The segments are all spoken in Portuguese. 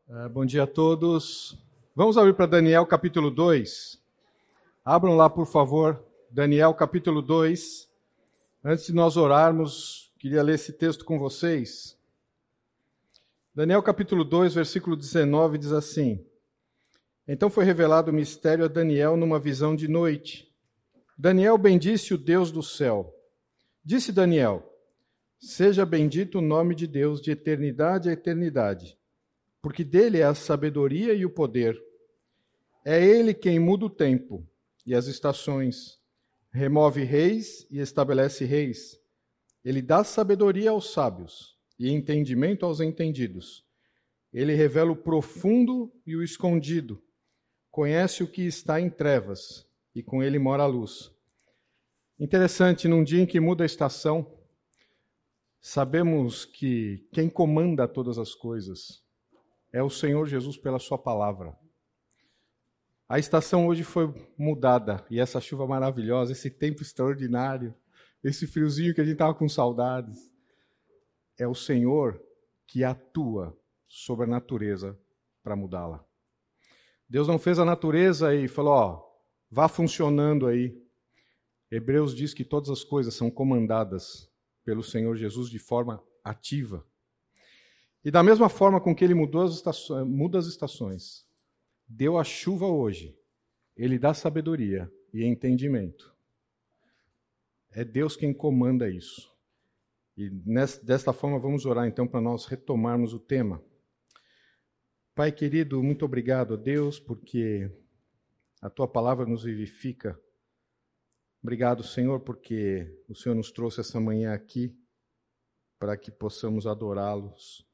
Bom dia a todos. Vamos abrir para Daniel capítulo 2. Abram lá, por favor, Daniel capítulo 2. Antes de nós orarmos, queria ler esse texto com vocês. Daniel capítulo 2, versículo 19, diz assim: Então foi revelado o mistério a Daniel numa visão de noite. Daniel bendisse o Deus do céu. Disse Daniel: Seja bendito o nome de Deus de eternidade a eternidade, porque dele é a sabedoria e o poder. É ele quem muda o tempo e as estações, remove reis e estabelece reis. Ele dá sabedoria aos sábios e entendimento aos entendidos. Ele revela o profundo e o escondido. Conhece o que está em trevas e com ele mora a luz. Interessante, num dia em que muda a estação, sabemos que quem comanda todas as coisas é o Senhor Jesus pela sua palavra. A estação hoje foi mudada, e essa chuva maravilhosa, esse tempo extraordinário, esse friozinho que a gente estava com saudades, é o Senhor que atua sobre a natureza para mudá-la. Deus não fez a natureza e falou, vá funcionando aí. Hebreus diz que todas as coisas são comandadas pelo Senhor Jesus de forma ativa. E da mesma forma com que ele muda as estações, deu a chuva hoje, ele dá sabedoria e entendimento. É Deus quem comanda isso. E desta forma vamos orar então para nós retomarmos o tema. Pai querido, muito obrigado a Deus porque a tua palavra nos vivifica. Obrigado, Senhor, porque o Senhor nos trouxe essa manhã aqui para que possamos adorá-lo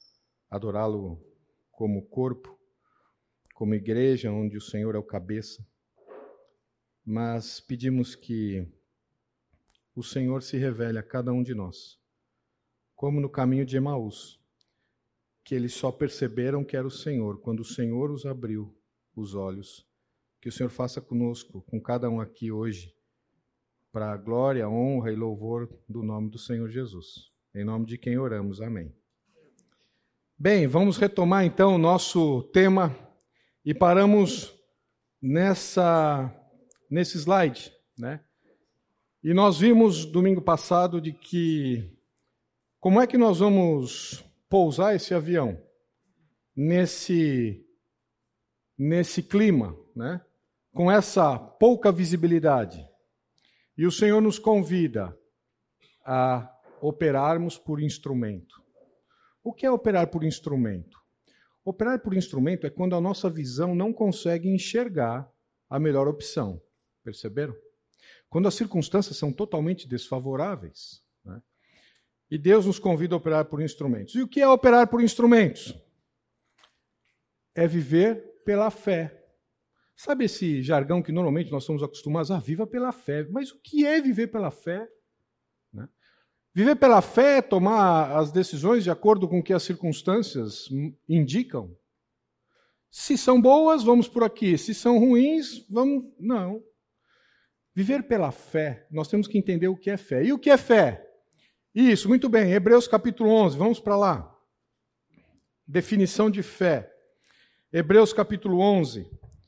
como corpo, como igreja, onde o Senhor é o cabeça. Mas pedimos que o Senhor se revele a cada um de nós, como no caminho de Emaús, que eles só perceberam que era o Senhor, quando o Senhor os abriu os olhos. Que o Senhor faça conosco, com cada um aqui hoje, para a glória, honra e louvor do nome do Senhor Jesus. Em nome de quem oramos, amém. Bem, vamos retomar então o nosso tema e paramos nesse slide, né? E nós vimos domingo passado de que como é que nós vamos pousar esse avião nesse clima, né? Com essa pouca visibilidade. E o Senhor nos convida a operarmos por instrumento. O que é operar por instrumento? Operar por instrumento é quando a nossa visão não consegue enxergar a melhor opção. Perceberam? Quando as circunstâncias são totalmente desfavoráveis, né? E Deus nos convida a operar por instrumentos. E o que é operar por instrumentos? É viver pela fé. Sabe esse jargão que normalmente nós somos acostumados a viva pela fé? Mas o que é viver pela fé? Né? Viver pela fé é tomar as decisões de acordo com o que as circunstâncias indicam. Se são boas, vamos por aqui. Se são ruins, vamos... Não. Viver pela fé, nós temos que entender o que é fé. E o que é fé? Isso, muito bem. Hebreus capítulo 11, vamos para lá. Definição de fé. Hebreus capítulo 11.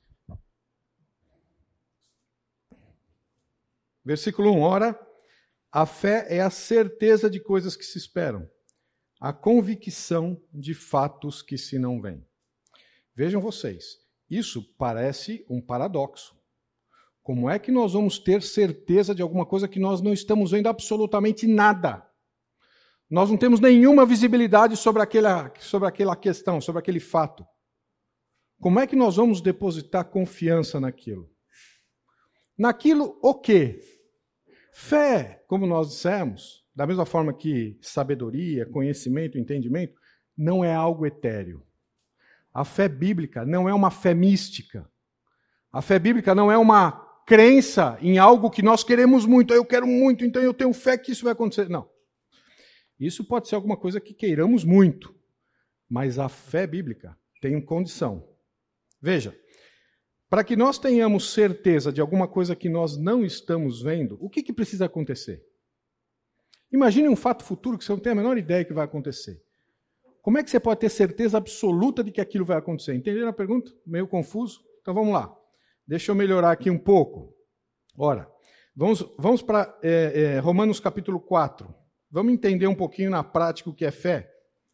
Versículo 1. Ora, a fé é a certeza de coisas que se esperam, a convicção de fatos que se não veem. Vejam vocês, isso parece um paradoxo. Como é que nós vamos ter certeza de alguma coisa que nós não estamos vendo absolutamente nada? Nós não temos nenhuma visibilidade sobre aquela questão, sobre aquele fato. Como é que nós vamos depositar confiança naquilo? Naquilo o quê? Fé, como nós dissemos, da mesma forma que sabedoria, conhecimento, entendimento, não é algo etéreo. A fé bíblica não é uma fé mística. A fé bíblica não é uma crença em algo que nós queremos muito. Eu quero muito, então eu tenho fé que isso vai acontecer. Não. Isso pode ser alguma coisa que queiramos muito. Mas a fé bíblica tem condição. Veja, para que nós tenhamos certeza de alguma coisa que nós não estamos vendo, o que precisa acontecer? Imagine um fato futuro que você não tem a menor ideia que vai acontecer. Como é que você pode ter certeza absoluta de que aquilo vai acontecer? Entenderam a pergunta? Meio confuso? Então vamos lá. Deixa eu melhorar aqui um pouco. Ora, vamos para Romanos capítulo 4. Vamos entender um pouquinho na prática o que é fé.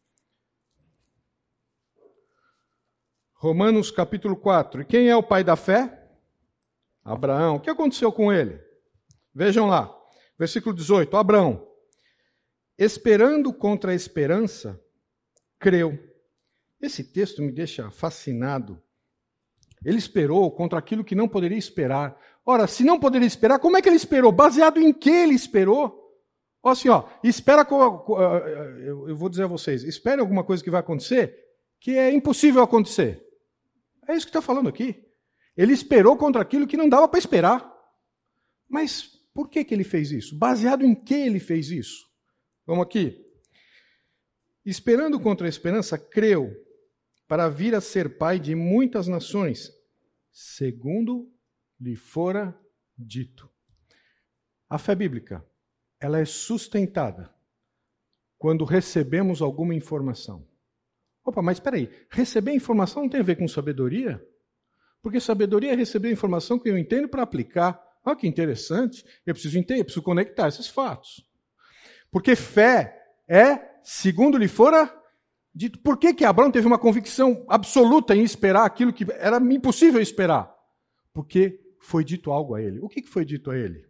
Romanos capítulo 4. E quem é o pai da fé? Abraão. O que aconteceu com ele? Vejam lá. Versículo 18. Abraão, esperando contra a esperança, creu. Esse texto me deixa fascinado. Ele esperou contra aquilo que não poderia esperar. Ora, se não poderia esperar, como é que ele esperou? Baseado em que ele esperou? Olha assim, espera, eu vou dizer a vocês, espere alguma coisa que vai acontecer que é impossível acontecer. É isso que está falando aqui. Ele esperou contra aquilo que não dava para esperar. Mas por que ele fez isso? Baseado em que ele fez isso? Vamos aqui. Esperando contra a esperança, creu para vir a ser pai de muitas nações, segundo lhe fora dito. A fé bíblica, ela é sustentada quando recebemos alguma informação. Opa, mas espera aí, receber informação não tem a ver com sabedoria? Porque sabedoria é receber informação que eu entendo para aplicar. Olha que interessante, eu preciso entender, eu preciso conectar esses fatos. Porque fé é segundo lhe fora dito. Por que Abraão teve uma convicção absoluta em esperar aquilo que era impossível esperar? Porque foi dito algo a ele. O que foi dito a ele?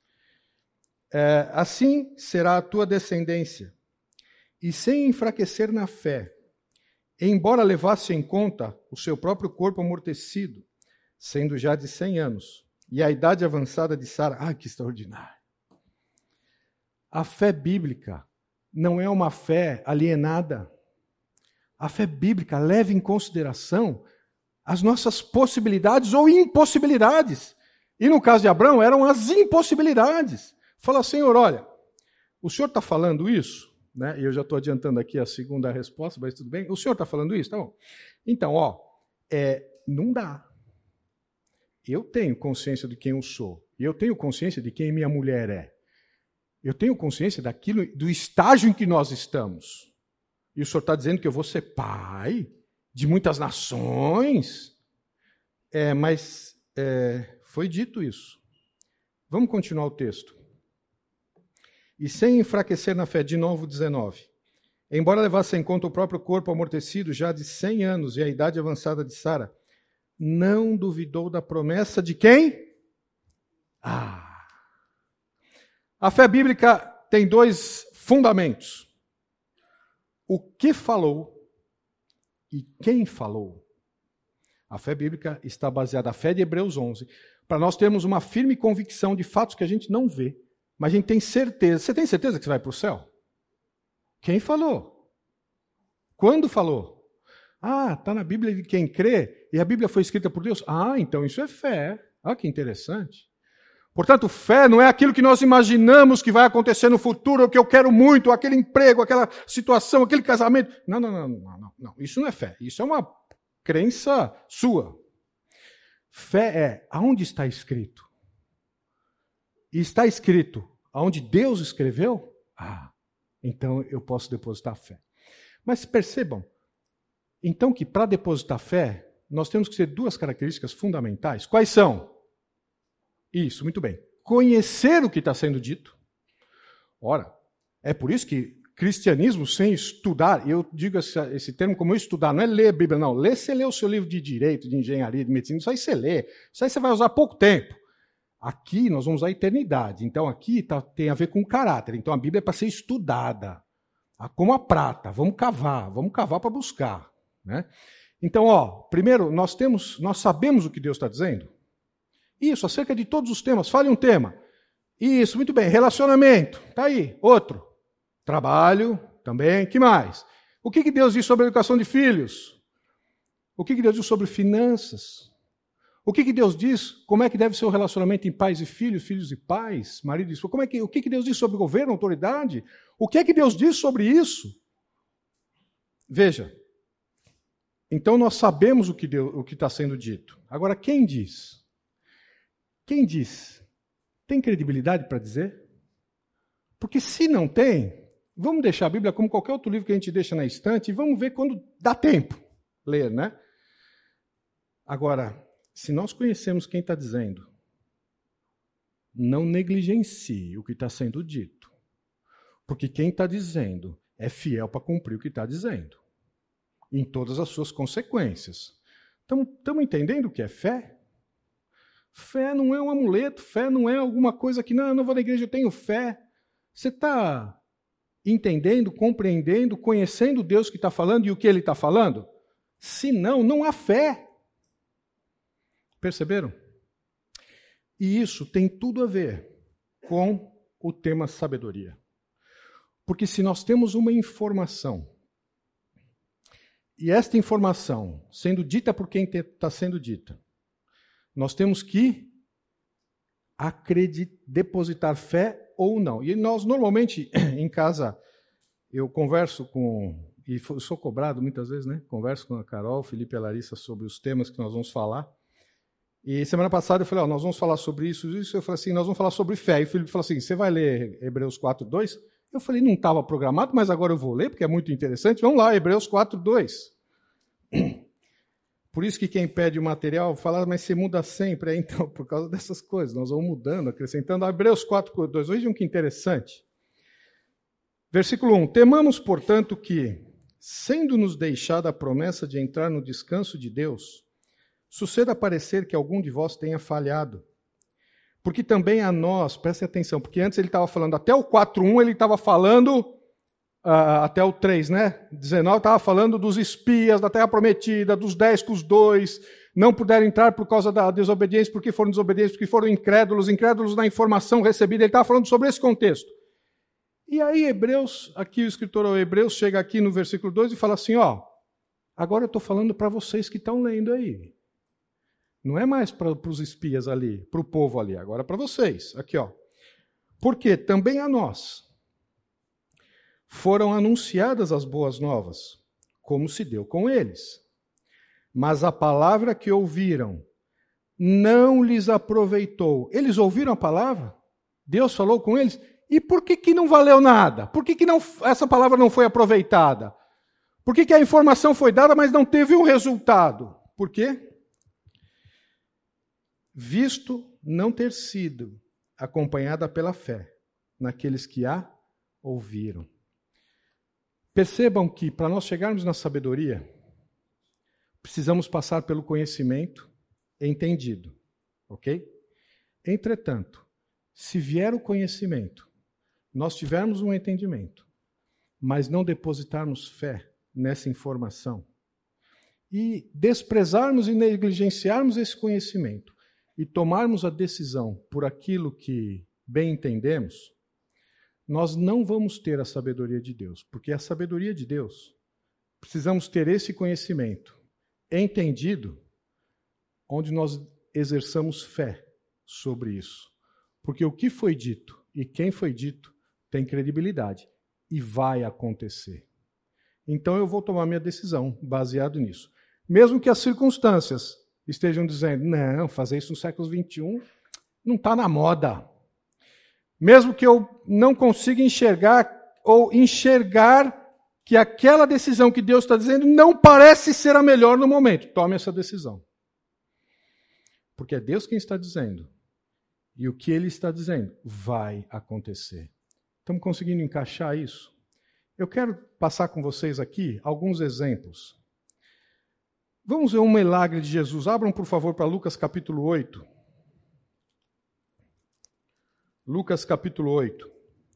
Assim será a tua descendência. E sem enfraquecer na fé, embora levasse em conta o seu próprio corpo amortecido, sendo já de 100 anos, e a idade avançada de Sara. Que extraordinário! A fé bíblica não é uma fé alienada. A fé bíblica leva em consideração as nossas possibilidades ou impossibilidades. E no caso de Abraão, eram as impossibilidades. Fala, Senhor, olha, o Senhor está falando isso? Né? E eu já estou adiantando aqui a segunda resposta, mas tudo bem. O Senhor está falando isso? Tá bom. Então, não dá. Eu tenho consciência de quem eu sou. E eu tenho consciência de quem minha mulher é. Eu tenho consciência do estágio em que nós estamos. E o Senhor está dizendo que eu vou ser pai de muitas nações. Mas foi dito isso. Vamos continuar o texto. E sem enfraquecer na fé, de novo 19. Embora levasse em conta o próprio corpo amortecido, já de 100 anos, e a idade avançada de Sara, não duvidou da promessa de quem? A fé bíblica tem 2 fundamentos. O que falou e quem falou. A fé bíblica está baseada na fé de Hebreus 11, para nós termos uma firme convicção de fatos que a gente não vê, mas a gente tem certeza. Você tem certeza que você vai para o céu? Quem falou? Quando falou? Está na Bíblia de quem crê, e a Bíblia foi escrita por Deus. Então isso é fé. Que interessante. Portanto, fé não é aquilo que nós imaginamos que vai acontecer no futuro, o que eu quero muito, aquele emprego, aquela situação, aquele casamento. Não. Isso não é fé. Isso é uma crença sua. Fé é aonde está escrito. E está escrito aonde Deus escreveu? Então eu posso depositar fé. Mas percebam, então que para depositar fé, nós temos que ter 2 características fundamentais. Quais são? Isso, muito bem. Conhecer o que está sendo dito. Ora, é por isso que cristianismo sem estudar, eu digo esse termo como estudar, não é ler a Bíblia, não. Você lê o seu livro de direito, de engenharia, de medicina, isso aí você lê. Isso aí você vai usar pouco tempo. Aqui nós vamos usar a eternidade. Então aqui tem a ver com caráter. Então a Bíblia é para ser estudada. Como a prata. Vamos cavar para buscar. Né? Então, primeiro, nós sabemos o que Deus está dizendo. Isso, acerca de todos os temas. Fale um tema. Isso, muito bem. Relacionamento. Está aí. Outro. Trabalho. Também. Que mais? O que Deus diz sobre a educação de filhos? O que Deus diz sobre finanças? O que Deus diz? Como é que deve ser o relacionamento em pais e filhos, filhos e pais, marido e esposa? O que Deus diz sobre governo, autoridade? O que é que Deus diz sobre isso? Veja. Então nós sabemos o que está sendo dito. Agora, quem diz? Quem diz? Tem credibilidade para dizer? Porque se não tem, vamos deixar a Bíblia como qualquer outro livro que a gente deixa na estante e vamos ver quando dá tempo ler, né? Agora, se nós conhecemos quem está dizendo, não negligencie o que está sendo dito. Porque quem está dizendo é fiel para cumprir o que está dizendo. Em todas as suas consequências. Estamos entendendo o que é fé? Fé não é um amuleto, fé não é alguma coisa que, não, eu não vou na igreja, eu tenho fé. Você está entendendo, compreendendo, conhecendo Deus que está falando e o que Ele está falando? Se não, não há fé. Perceberam? E isso tem tudo a ver com o tema sabedoria. Porque se nós temos uma informação, e esta informação sendo dita por quem está sendo dita, nós temos que depositar fé ou não. E nós, normalmente, em casa, eu converso com, e sou cobrado muitas vezes, né? Converso com a Carol, Felipe e a Larissa sobre os temas que nós vamos falar. E semana passada eu falei, nós vamos falar sobre isso. Eu falei assim, nós vamos falar sobre fé. E o Felipe falou assim, você vai ler Hebreus 4:2? Eu falei, não estava programado, mas agora eu vou ler, porque é muito interessante. Vamos lá, Hebreus 4:2. Por isso que quem pede o material fala, mas você muda sempre. Então, por causa dessas coisas, nós vamos mudando, acrescentando. Hebreus 4:2, vejam que interessante. Versículo 1. Temamos, portanto, que, sendo-nos deixada a promessa de entrar no descanso de Deus, suceda parecer que algum de vós tenha falhado. Porque também a nós, prestem atenção, porque antes ele estava falando, até o 4:1 ele estava falando, até o 3, né? 19 estava falando dos espias da terra prometida, dos 10 que os 2 não puderam entrar por causa da desobediência, porque foram desobedientes, porque foram incrédulos na informação recebida. Ele estava falando sobre esse contexto. E aí Hebreus, aqui o escritor ao Hebreus chega aqui no versículo 2 e fala assim, agora eu estou falando para vocês que estão lendo aí. Não é mais para os espias ali, para o povo ali, agora é para vocês. Aqui, Porque também a nós foram anunciadas as boas novas, como se deu com eles. Mas a palavra que ouviram não lhes aproveitou. Eles ouviram a palavra? Deus falou com eles? E por que não valeu nada? Por que essa palavra não foi aproveitada? Por que a informação foi dada, mas não teve um resultado? Por quê? Visto não ter sido acompanhada pela fé naqueles que a ouviram. Percebam que, para nós chegarmos na sabedoria, precisamos passar pelo conhecimento entendido, ok? Entretanto, se vier o conhecimento, nós tivermos um entendimento, mas não depositarmos fé nessa informação, e desprezarmos e negligenciarmos esse conhecimento, e tomarmos a decisão por aquilo que bem entendemos, nós não vamos ter a sabedoria de Deus. Porque a sabedoria de Deus, precisamos ter esse conhecimento entendido, onde nós exerçamos fé sobre isso. Porque o que foi dito e quem foi dito tem credibilidade e vai acontecer. Então eu vou tomar minha decisão baseado nisso. Mesmo que as circunstâncias estejam dizendo, não, fazer isso no século XXI não está na moda. Mesmo que eu não consiga enxergar que aquela decisão que Deus está dizendo não parece ser a melhor no momento. Tome essa decisão. Porque é Deus quem está dizendo. E o que Ele está dizendo vai acontecer. Estamos conseguindo encaixar isso? Eu quero passar com vocês aqui alguns exemplos. Vamos ver um milagre de Jesus. Abram, por favor, para Lucas capítulo 8. Lucas capítulo 8.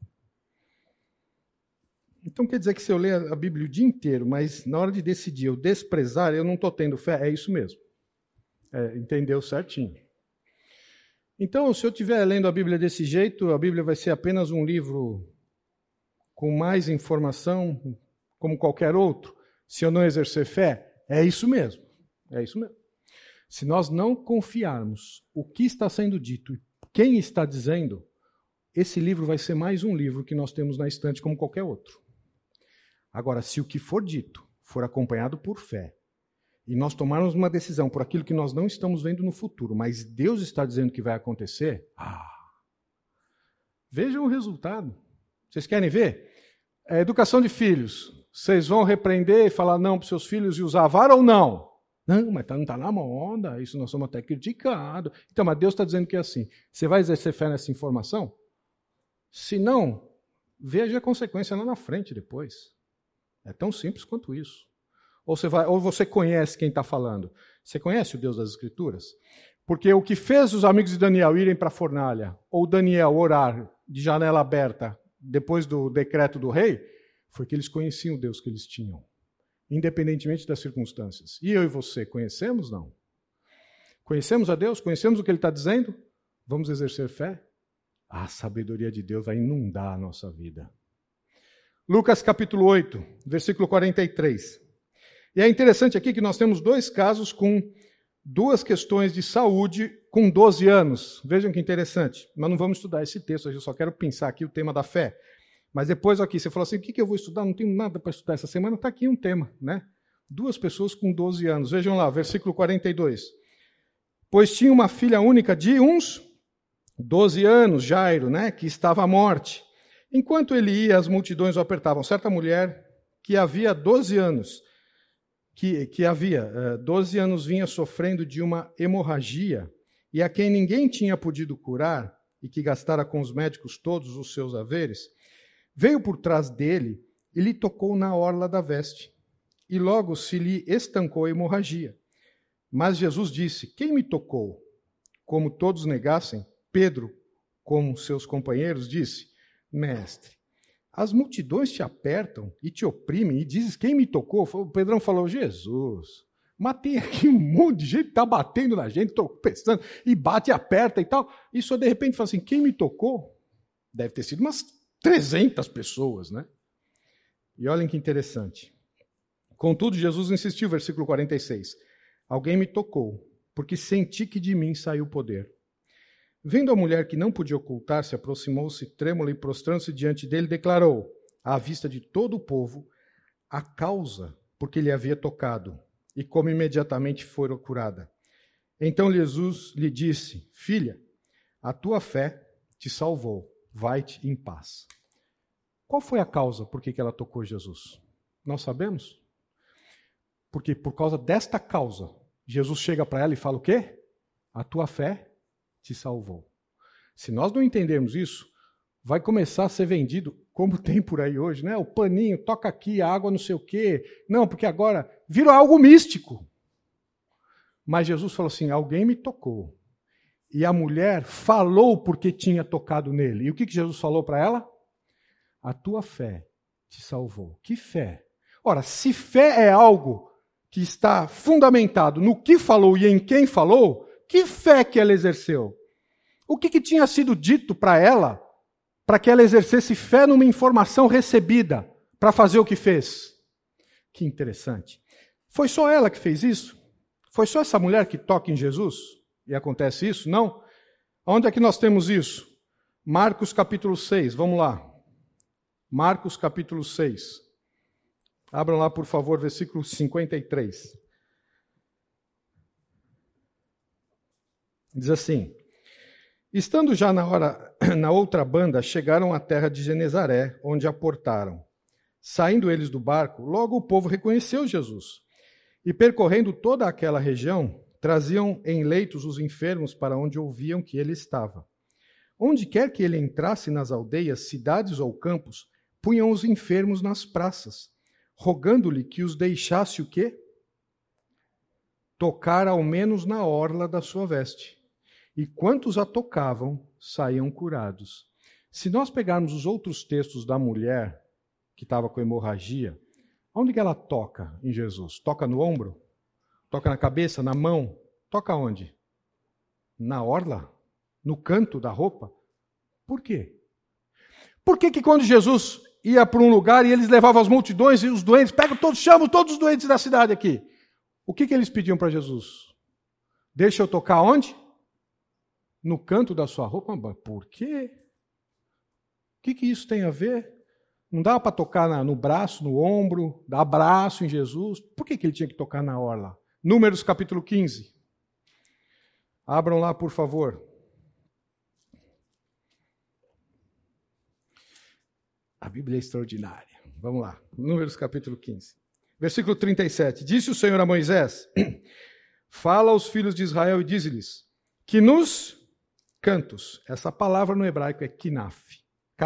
Então quer dizer que se eu ler a Bíblia o dia inteiro, mas na hora de decidir eu desprezar, eu não estou tendo fé? É isso mesmo. Entendeu certinho. Então, se eu estiver lendo a Bíblia desse jeito, a Bíblia vai ser apenas um livro com mais informação, como qualquer outro, se eu não exercer fé? É isso mesmo. É isso mesmo. Se nós não confiarmos o que está sendo dito, quem está dizendo, esse livro vai ser mais um livro que nós temos na estante como qualquer outro. Agora, se o que for dito for acompanhado por fé, e nós tomarmos uma decisão por aquilo que nós não estamos vendo no futuro, mas Deus está dizendo que vai acontecer, vejam o resultado. Vocês querem ver? Educação de filhos. Vocês vão repreender e falar não para os seus filhos e usar a vara ou não? Não, mas não está na moda, isso nós somos até criticados. Então, mas Deus está dizendo que é assim. Você vai exercer fé nessa informação? Se não, veja a consequência lá na frente depois. É tão simples quanto isso. Ou você conhece quem está falando. Você conhece o Deus das Escrituras? Porque o que fez os amigos de Daniel irem para a fornalha, ou Daniel orar de janela aberta depois do decreto do rei, foi que eles conheciam o Deus que eles tinham, independentemente das circunstâncias. E eu e você, conhecemos, não? Conhecemos a Deus? Conhecemos o que Ele está dizendo? Vamos exercer fé? A sabedoria de Deus vai inundar a nossa vida. Lucas capítulo 8, versículo 43. E é interessante aqui que nós temos dois casos com duas questões de saúde com 12 anos. Vejam que interessante. Mas não vamos estudar esse texto, eu só quero pensar aqui o tema da fé. Mas depois aqui, você falou assim, o que eu vou estudar? Não tenho nada para estudar essa semana. Está aqui um tema, né? Duas pessoas com 12 anos. Vejam lá, versículo 42. Pois tinha uma filha única de uns 12 anos, Jairo, né? Que estava à morte. Enquanto ele ia, as multidões o apertavam. Certa mulher que havia 12 anos, que havia 12 anos vinha sofrendo de uma hemorragia e a quem ninguém tinha podido curar e que gastara com os médicos todos os seus haveres, veio por trás dele e lhe tocou na orla da veste. E logo se lhe estancou a hemorragia. Mas Jesus disse, quem me tocou? Como todos negassem, Pedro, como seus companheiros, disse, mestre, as multidões te apertam e te oprimem e dizes, quem me tocou? O Pedrão falou, Jesus, matei aqui um monte de gente, está batendo na gente, tropeçando, e bate e aperta e tal. E só de repente fala assim, quem me tocou? Deve ter sido umas 300 pessoas, né? E olhem que interessante. Contudo, Jesus insistiu, versículo 46. Alguém me tocou, porque senti que de mim saiu o poder. Vendo a mulher que não podia ocultar-se, aproximou-se trêmula e prostrando-se diante dele, declarou, à vista de todo o povo, a causa por que lhe havia tocado, e como imediatamente fora curada. Então Jesus lhe disse, filha, a tua fé te salvou. Vai-te em paz. Qual foi a causa por que ela tocou Jesus? Nós sabemos? Porque por causa desta causa, Jesus chega para ela e fala o quê? A tua fé te salvou. Se nós não entendermos isso, vai começar a ser vendido, como tem por aí hoje, né? O paninho, toca aqui, a água não sei o quê. Não, porque agora virou algo místico. Mas Jesus falou assim, alguém me tocou. E a mulher falou porque tinha tocado nele. E o que Jesus falou para ela? A tua fé te salvou. Que fé? Ora, se fé é algo que está fundamentado no que falou e em quem falou, que fé que ela exerceu? O que tinha sido dito para ela para que ela exercesse fé numa informação recebida para fazer o que fez? Que interessante. Foi só ela que fez isso? Foi só essa mulher que toca em Jesus? E acontece isso? Não. Onde é que nós temos isso? Marcos capítulo 6, vamos lá. Marcos capítulo 6. Abram lá, por favor, versículo 53. Diz assim, estando já na outra banda, chegaram à terra de Genezaré, onde aportaram. Saindo eles do barco, logo o povo reconheceu Jesus. E percorrendo toda aquela região, traziam em leitos os enfermos para onde ouviam que ele estava. Onde quer que ele entrasse nas aldeias, cidades ou campos, punham os enfermos nas praças, rogando-lhe que os deixasse o quê? Tocar ao menos na orla da sua veste. E quantos a tocavam, saíam curados. Se nós pegarmos os outros textos da mulher que estava com hemorragia, onde que ela toca em Jesus? Toca no ombro? Toca na cabeça, na mão? Toca onde? Na orla? No canto da roupa? Por quê? Por que quando Jesus ia para um lugar e eles levavam as multidões e os doentes, chamam todos os doentes da cidade aqui. O que eles pediam para Jesus? Deixa eu tocar onde? No canto da sua roupa? Por quê? O que isso tem a ver? Não dá para tocar no braço, no ombro, dar abraço em Jesus? Por que ele tinha que tocar na orla? Números capítulo 15. Abram lá, por favor. A Bíblia é extraordinária. Vamos lá. Números capítulo 15. Versículo 37. Disse o Senhor a Moisés: fala aos filhos de Israel e dize-lhes que nos cantos, essa palavra no hebraico é kanaf.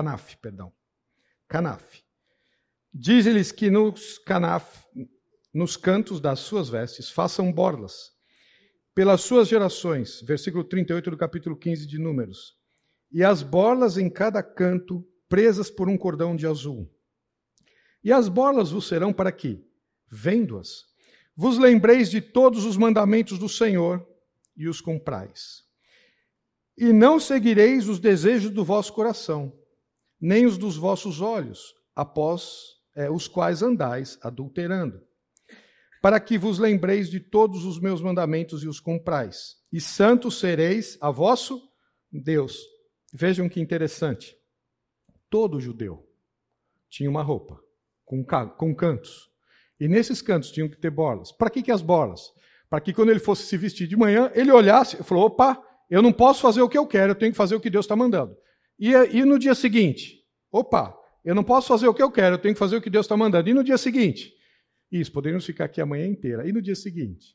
Dize-lhes que nos cantos das suas vestes, façam borlas pelas suas gerações. Versículo 38 do capítulo 15 de Números. E as borlas em cada canto, presas por um cordão de azul. E as borlas vos serão para que, vendo-as, vos lembreis de todos os mandamentos do Senhor e os cumprais. E não seguireis os desejos do vosso coração, nem os dos vossos olhos, após os quais andais adulterando, para que vos lembreis de todos os meus mandamentos e os cumprais. E santos sereis a vosso Deus. Vejam que interessante. Todo judeu tinha uma roupa com cantos. E nesses cantos tinham que ter borlas. Para que as borlas? Para que quando ele fosse se vestir de manhã, ele olhasse e falou, opa, eu não posso fazer o que eu quero, eu tenho que fazer o que Deus está mandando. E no dia seguinte, opa, eu não posso fazer o que eu quero, eu tenho que fazer o que Deus está mandando. E no dia seguinte, isso, poderíamos ficar aqui a manhã inteira. E no dia seguinte,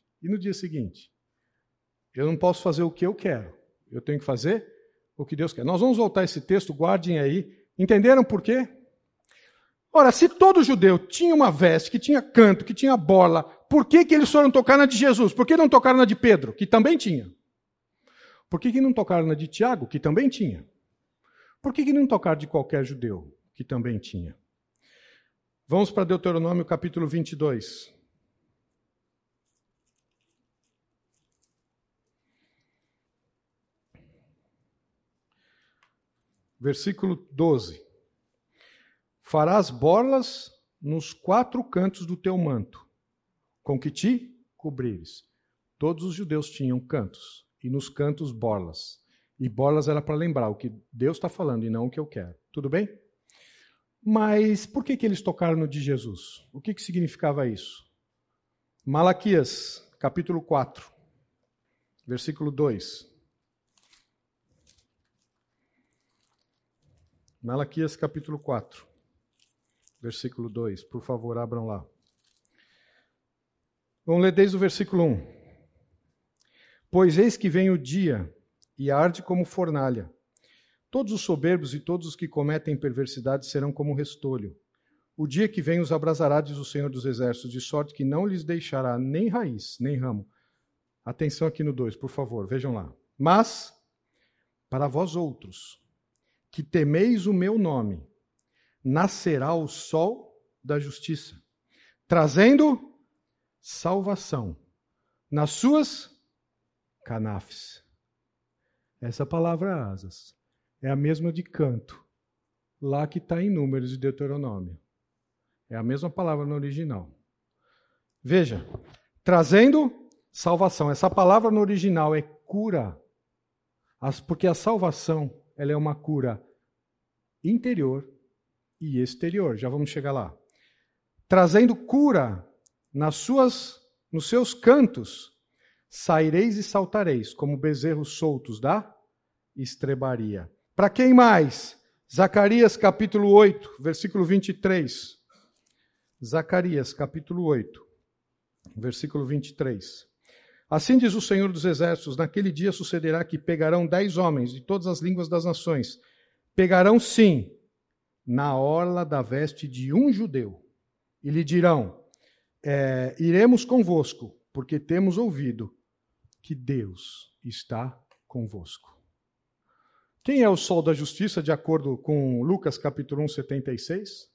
eu não posso fazer o que eu quero, eu tenho que fazer o que Deus quer. Nós vamos voltar a esse texto, guardem aí. Entenderam por quê? Ora, se todo judeu tinha uma veste, que tinha canto, que tinha borla, por que eles foram tocar na de Jesus? Por que não tocaram na de Pedro, que também tinha? Por que não tocaram na de Tiago, que também tinha? Por que não tocaram de qualquer judeu, que também tinha? Vamos para Deuteronômio capítulo 22. Versículo 12. Farás borlas nos 4 cantos do teu manto, com que te cobrires. Todos os judeus tinham cantos, e nos cantos borlas. E borlas era para lembrar o que Deus está falando e não o que eu quero. Tudo bem? Mas por que eles tocaram no de Jesus? O que significava isso? Malaquias, capítulo 4, versículo 2. Malaquias, capítulo 4, versículo 2. Por favor, abram lá. Vamos ler desde o versículo 1. Pois eis que vem o dia, e arde como fornalha. Todos os soberbos e todos os que cometem perversidade serão como restolho. O dia que vem os abrasará, diz o Senhor dos Exércitos, de sorte que não lhes deixará nem raiz, nem ramo. Atenção aqui no 2, por favor, vejam lá. Mas, para vós outros, que temeis o meu nome, nascerá o sol da justiça, trazendo salvação nas suas canafes. Essa palavra asas é a mesma de canto, lá que está em Números de Deuteronômio. É a mesma palavra no original. Veja, trazendo salvação. Essa palavra no original é cura, porque a salvação ela é uma cura interior e exterior. Já vamos chegar lá. Trazendo cura nos seus cantos, saireis e saltareis, como bezerros soltos da estrebaria. Para quem mais? Zacarias capítulo 8, versículo 23. Zacarias capítulo 8, versículo 23. Assim diz o Senhor dos Exércitos, naquele dia sucederá que pegarão 10 homens de todas as línguas das nações. Pegarão sim, na orla da veste de um judeu. E lhe dirão, iremos convosco, porque temos ouvido que Deus está convosco. Quem é o sol da justiça, de acordo com Lucas capítulo 1, 76?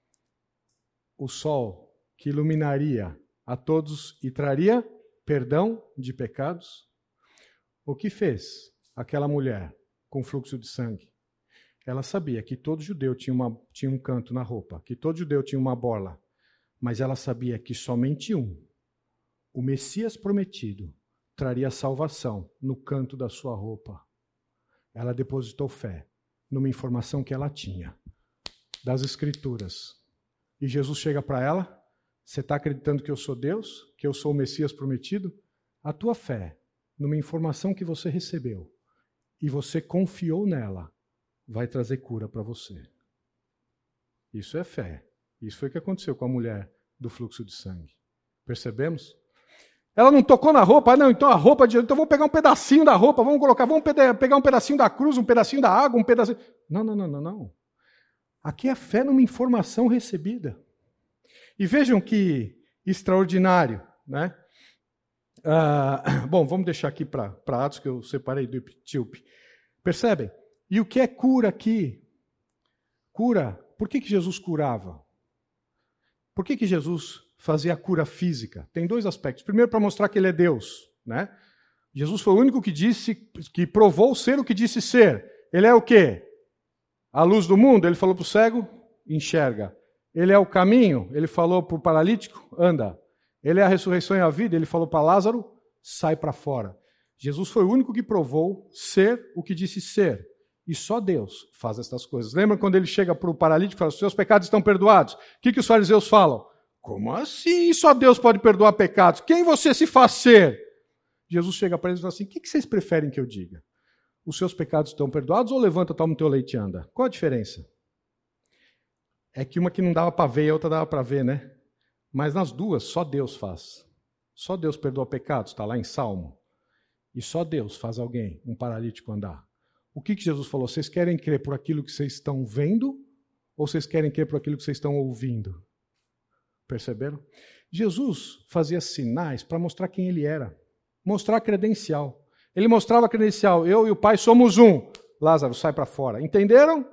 O sol que iluminaria a todos e traria perdão de pecados. O que fez aquela mulher com fluxo de sangue? Ela sabia que todo judeu tinha um canto na roupa, que todo judeu tinha uma borla, mas ela sabia que somente um, o Messias prometido, traria salvação no canto da sua roupa. Ela depositou fé numa informação que ela tinha, das Escrituras. E Jesus chega para ela, você está acreditando que eu sou Deus? Que eu sou o Messias prometido? A tua fé, numa informação que você recebeu, e você confiou nela, vai trazer cura para você. Isso é fé. Isso foi o que aconteceu com a mulher do fluxo de sangue. Percebemos? Ela não tocou na roupa, não, então a roupa de Jesus, então vamos pegar um pedacinho da roupa, vamos pegar um pedacinho da cruz, um pedacinho da água, um pedacinho... Não. Aqui é fé numa informação recebida. E vejam que extraordinário, né? Bom, vamos deixar aqui para Atos, que eu separei do etíope. Percebem? E o que é cura aqui? Cura, por que Jesus curava? Por que Jesus fazia a cura física? Tem dois aspectos. Primeiro, para mostrar que ele é Deus, né? Jesus foi o único que provou ser o que disse ser. Ele é o quê? A luz do mundo. Ele falou para o cego, enxerga. Ele é o caminho. Ele falou para o paralítico, anda. Ele é a ressurreição e a vida. Ele falou para Lázaro, sai para fora. Jesus foi o único que provou ser o que disse ser. E só Deus faz essas coisas. Lembra quando ele chega para o paralítico e fala, os seus pecados estão perdoados? O que os fariseus falam? Como assim? Só Deus pode perdoar pecados? Quem você se faz ser? Jesus chega para eles e fala assim, o que vocês preferem que eu diga? Os seus pecados estão perdoados ou levanta, toma o teu leite e anda? Qual a diferença? É que uma que não dava para ver e a outra dava para ver, né? Mas nas duas, só Deus faz. Só Deus perdoa pecados, está lá em Salmo. E só Deus faz alguém, um paralítico, andar. O que Jesus falou? Vocês querem crer por aquilo que vocês estão vendo ou vocês querem crer por aquilo que vocês estão ouvindo? Perceberam? Jesus fazia sinais para mostrar quem ele era. Mostrar a credencial. Ele mostrava a credencial. Eu e o Pai somos um. Lázaro, sai para fora. Entenderam?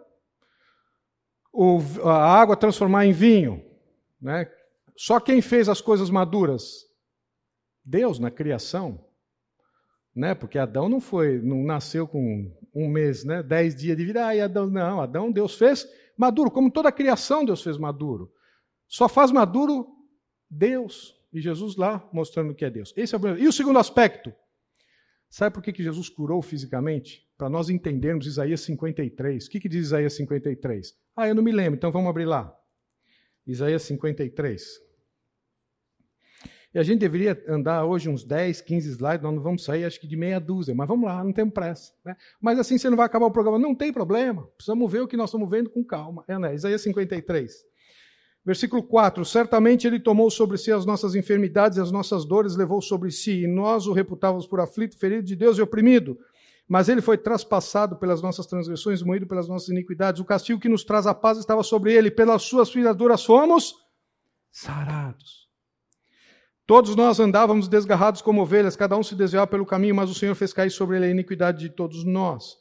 A água transformar em vinho. Né? Só quem fez as coisas maduras? Deus na criação. Né? Porque Adão não nasceu com um mês, né? 10 dias de vida. Adão Deus fez maduro. Como toda a criação Deus fez maduro. Só faz maduro Deus. E Jesus lá mostrando que é Deus. Esse é o primeiro. E o segundo aspecto? Sabe por que Jesus curou fisicamente? Para nós entendermos Isaías 53. O que diz Isaías 53? Eu não me lembro, então vamos abrir lá. Isaías 53. E a gente deveria andar hoje uns 10, 15 slides, nós não vamos sair acho que de meia dúzia, mas vamos lá, não temos pressa. Né? Mas assim você não vai acabar o programa. Não tem problema, precisamos ver o que nós estamos vendo com calma. Isaías 53. Versículo 4, certamente ele tomou sobre si as nossas enfermidades e as nossas dores levou sobre si, e nós o reputávamos por aflito, ferido de Deus e oprimido. Mas ele foi traspassado pelas nossas transgressões, moído pelas nossas iniquidades. O castigo que nos traz a paz estava sobre ele, pelas suas feriduras fomos sarados. Todos nós andávamos desgarrados como ovelhas, cada um se desviava pelo caminho, mas o Senhor fez cair sobre ele a iniquidade de todos nós.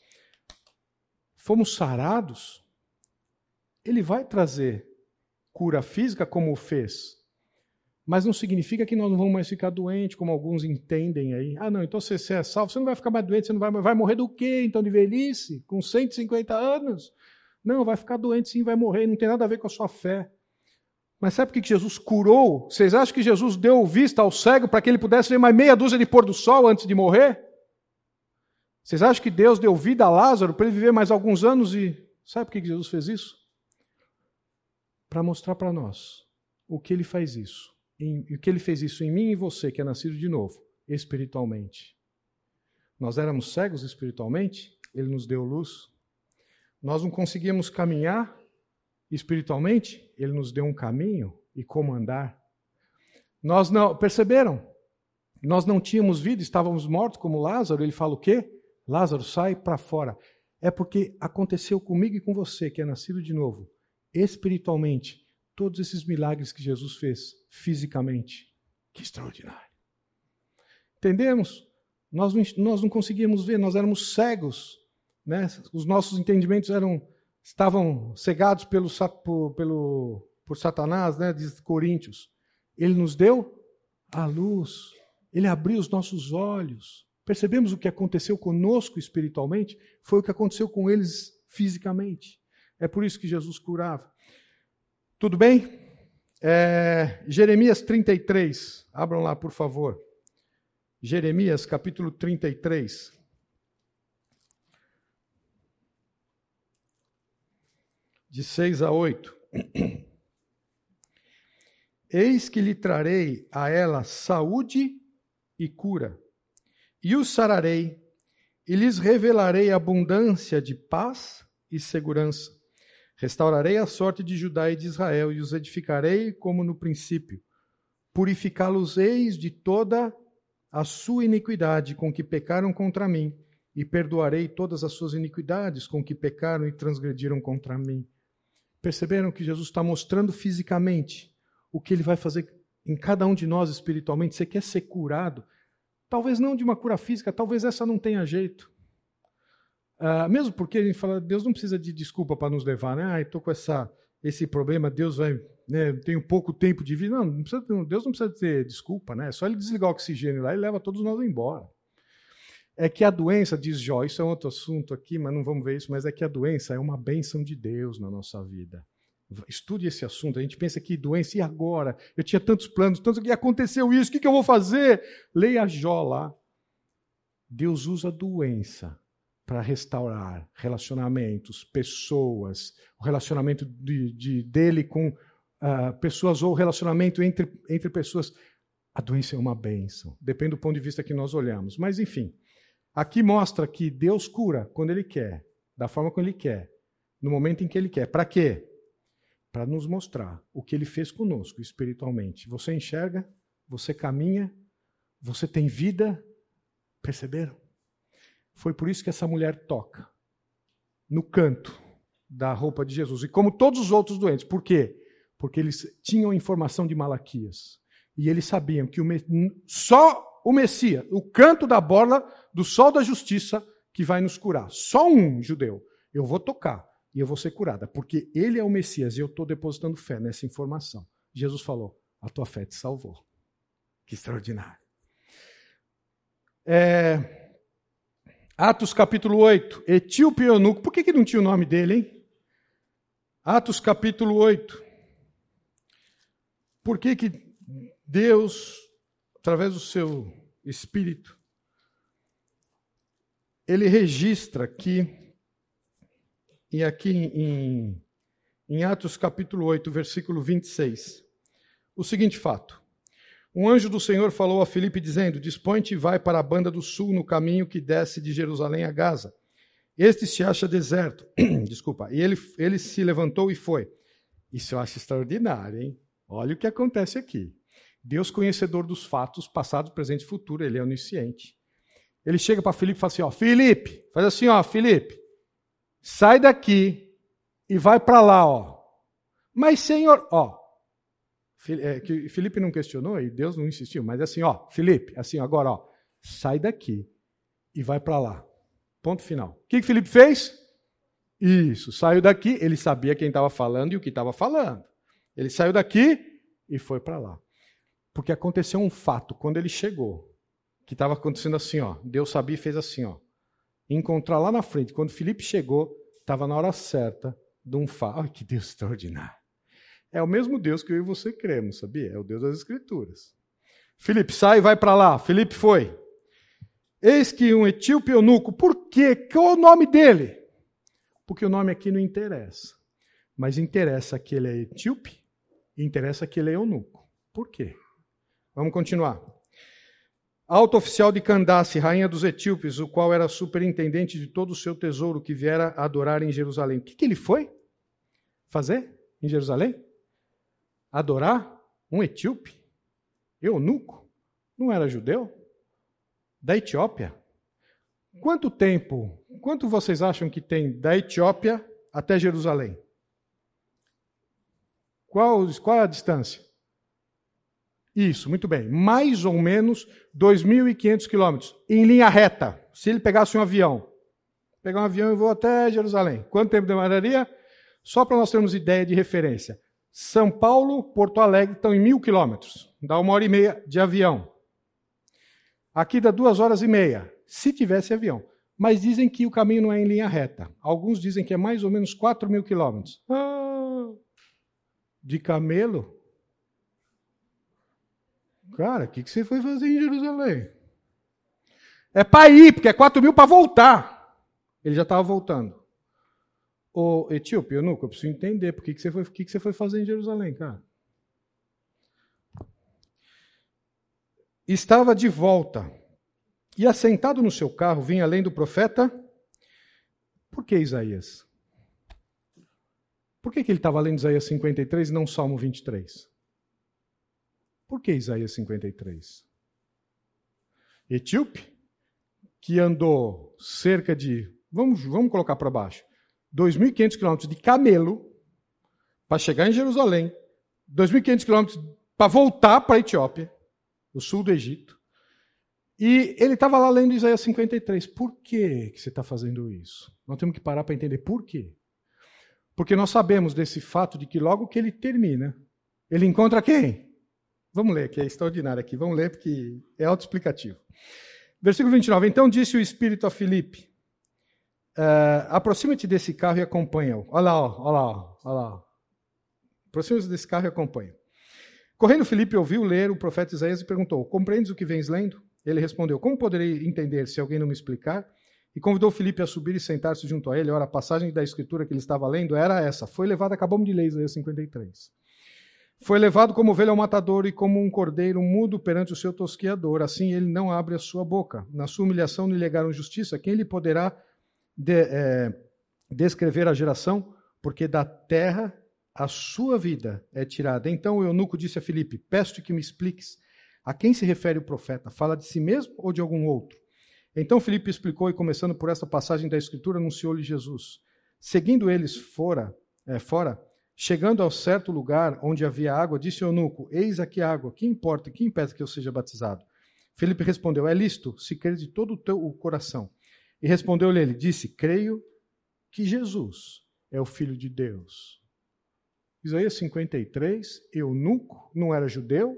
Fomos sarados? Ele vai trazer cura física como fez, mas não significa que nós não vamos mais ficar doentes, como alguns entendem aí. Não, então você é salvo, você não vai ficar mais doente, você não vai morrer do quê, então, de velhice? Com 150 anos? Não, vai ficar doente sim, vai morrer, não tem nada a ver com a sua fé. Mas sabe por que Jesus curou? Vocês acham que Jesus deu vista ao cego para que ele pudesse ver mais meia dúzia de pôr do sol antes de morrer? Vocês acham que Deus deu vida a Lázaro para ele viver mais alguns anos e... Sabe por que Jesus fez isso? Para mostrar para nós o que ele faz isso. O que ele fez isso em mim e você, que é nascido de novo, espiritualmente. Nós éramos cegos espiritualmente, ele nos deu luz. Nós não conseguíamos caminhar espiritualmente, ele nos deu um caminho e como andar. Nós não, perceberam? Nós não tínhamos vida, estávamos mortos como Lázaro. Ele fala o quê? Lázaro, sai para fora. É porque aconteceu comigo e com você, que é nascido de novo. Espiritualmente, todos esses milagres que Jesus fez, fisicamente. Que extraordinário. Entendemos? Nós não conseguíamos ver, nós éramos cegos. Né? Os nossos entendimentos estavam cegados por Satanás, né? Diz Coríntios. Ele nos deu a luz. Ele abriu os nossos olhos. Percebemos o que aconteceu conosco espiritualmente? Foi o que aconteceu com eles fisicamente. É por isso que Jesus curava. Tudo bem? Jeremias 33. Abram lá, por favor. Jeremias, capítulo 33. De 6 a 8. Eis que lhe trarei a ela saúde e cura, e os sararei, e lhes revelarei abundância de paz e segurança. Restaurarei a sorte de Judá e de Israel, e os edificarei como no princípio. Purificá-los-eis de toda a sua iniquidade com que pecaram contra mim, e perdoarei todas as suas iniquidades com que pecaram e transgrediram contra mim. Perceberam que Jesus está mostrando fisicamente o que ele vai fazer em cada um de nós espiritualmente? Você quer ser curado? Talvez não de uma cura física, talvez essa não tenha jeito. Mesmo porque a gente fala, Deus não precisa de desculpa para nos levar, né? Estou com esse problema, Deus vai, né? Tenho pouco tempo de vida. Não precisa, Deus não precisa ter desculpa, né? É só ele desligar o oxigênio lá e leva todos nós embora. É que a doença, diz Jó, isso é um outro assunto aqui, mas não vamos ver isso, mas é que a doença é uma bênção de Deus na nossa vida. Estude esse assunto, a gente pensa que doença, e agora? Eu tinha tantos planos, tanto que aconteceu isso, o que eu vou fazer? Leia Jó lá. Deus usa a doença para restaurar relacionamentos, pessoas, o relacionamento dele com pessoas ou o relacionamento entre pessoas. A doença é uma bênção, depende do ponto de vista que nós olhamos. Mas, enfim, aqui mostra que Deus cura quando Ele quer, da forma como Ele quer, no momento em que Ele quer. Para quê? Para nos mostrar o que Ele fez conosco espiritualmente. Você enxerga, você caminha, você tem vida. Perceberam? Foi por isso que essa mulher toca no canto da roupa de Jesus. E como todos os outros doentes. Por quê? Porque eles tinham informação de Malaquias. E eles sabiam que só o Messias, o canto da borla do sol da justiça, que vai nos curar. Só um judeu. Eu vou tocar e eu vou ser curada. Porque ele é o Messias e eu estou depositando fé nessa informação. Jesus falou, a tua fé te salvou. Que extraordinário. Atos capítulo 8, etíope eunuco. Por que não tinha o nome dele, hein? Atos capítulo 8. Por que Deus, através do seu Espírito, ele registra aqui, e aqui em Atos capítulo 8, versículo 26, o seguinte fato. Um anjo do Senhor falou a Filipe dizendo, dispõe-te e vai para a banda do sul, no caminho que desce de Jerusalém a Gaza. Este se acha deserto. Desculpa. E ele se levantou e foi. Isso eu acho extraordinário, hein? Olha o que acontece aqui. Deus conhecedor dos fatos, passado, presente e futuro, ele é onisciente. Ele chega para Filipe e fala assim, ó, Filipe, faz assim, ó, Filipe, sai daqui e vai para lá, ó. Mas, Senhor, ó, que Filipe não questionou e Deus não insistiu, mas assim, ó, Filipe, assim, agora, ó, sai daqui e vai para lá. Ponto final. O que Filipe fez? Isso, saiu daqui, ele sabia quem estava falando e o que estava falando. Ele saiu daqui e foi para lá. Porque aconteceu um fato, quando ele chegou, que estava acontecendo assim, ó, Deus sabia e fez assim, ó, encontrar lá na frente, quando Filipe chegou, estava na hora certa de um fato. Ai, que Deus extraordinário. É o mesmo Deus que eu e você cremos, sabia? É o Deus das Escrituras. Filipe, sai e vai para lá. Filipe foi. Eis que um etíope eunuco. Por quê? Qual é o nome dele? Porque o nome aqui não interessa. Mas interessa que ele é etíope e interessa que ele é eunuco. Por quê? Vamos continuar. Alto oficial de Candace, rainha dos etíopes, o qual era superintendente de todo o seu tesouro que viera adorar em Jerusalém. O que ele foi fazer em Jerusalém? Adorar um etíope? Eunuco? Não era judeu? Da Etiópia? Quanto vocês acham que tem da Etiópia até Jerusalém? Qual é a distância? Isso, muito bem. Mais ou menos 2.500 quilômetros, em linha reta. Se ele pegasse um avião. Pegar um avião e vou até Jerusalém. Quanto tempo demoraria? Só para nós termos ideia de referência. São Paulo, Porto Alegre estão em 1.000 quilômetros. Dá 1h30 de avião. Aqui dá 2h30, se tivesse avião. Mas dizem que o caminho não é em linha reta. Alguns dizem que é mais ou menos 4.000 quilômetros. De camelo? Cara, o que você foi fazer em Jerusalém? É para ir, porque é 4.000 para voltar. Ele já estava voltando. Ô, etíope, eu preciso entender por que você foi fazer em Jerusalém, cara. Estava de volta e assentado no seu carro vinha além do profeta. Por que Isaías? Por que ele estava lendo Isaías 53 e não Salmo 23? Por que Isaías 53? Etíope, que andou cerca de, vamos colocar para baixo, 2.500 quilômetros de camelo para chegar em Jerusalém, 2.500 quilômetros para voltar para a Etiópia, o sul do Egito, e ele estava lá lendo Isaías 53. Por que você está fazendo isso? Nós temos que parar para entender por quê. Porque nós sabemos desse fato de que logo que ele termina, ele encontra quem? Vamos ler, que é extraordinário aqui. Vamos ler, porque é autoexplicativo. Versículo 29. Então disse o Espírito a Filipe, aproxima-te desse carro e acompanha-o. Olha lá. Aproxima-te desse carro e acompanha. Correndo, Filipe ouviu ler o profeta Isaías e perguntou, compreendes o que vens lendo? Ele respondeu, como poderei entender se alguém não me explicar? E convidou Filipe a subir e sentar-se junto a ele. Ora, a passagem da escritura que ele estava lendo era essa. Foi levado, acabamos de ler Isaías 53. Foi levado como ovelha ao matador e como um cordeiro mudo perante o seu tosquiador. Assim ele não abre a sua boca. Na sua humilhação lhe negaram justiça. Quem lhe poderá descrever a geração? Porque da terra a sua vida é tirada. Então o eunuco disse a Filipe, peço-te que me expliques. A quem se refere o profeta? Fala de si mesmo ou de algum outro? Então Filipe explicou e, começando por essa passagem da Escritura, anunciou-lhe Jesus. Seguindo eles fora, chegando a certo lugar onde havia água, disse o eunuco, eis aqui água, que importa, que impede que eu seja batizado? Filipe respondeu, é lícito, se crer de todo o teu coração. E respondeu-lhe ele, disse, creio que Jesus é o Filho de Deus. Isaías 53, eunuco, não era judeu,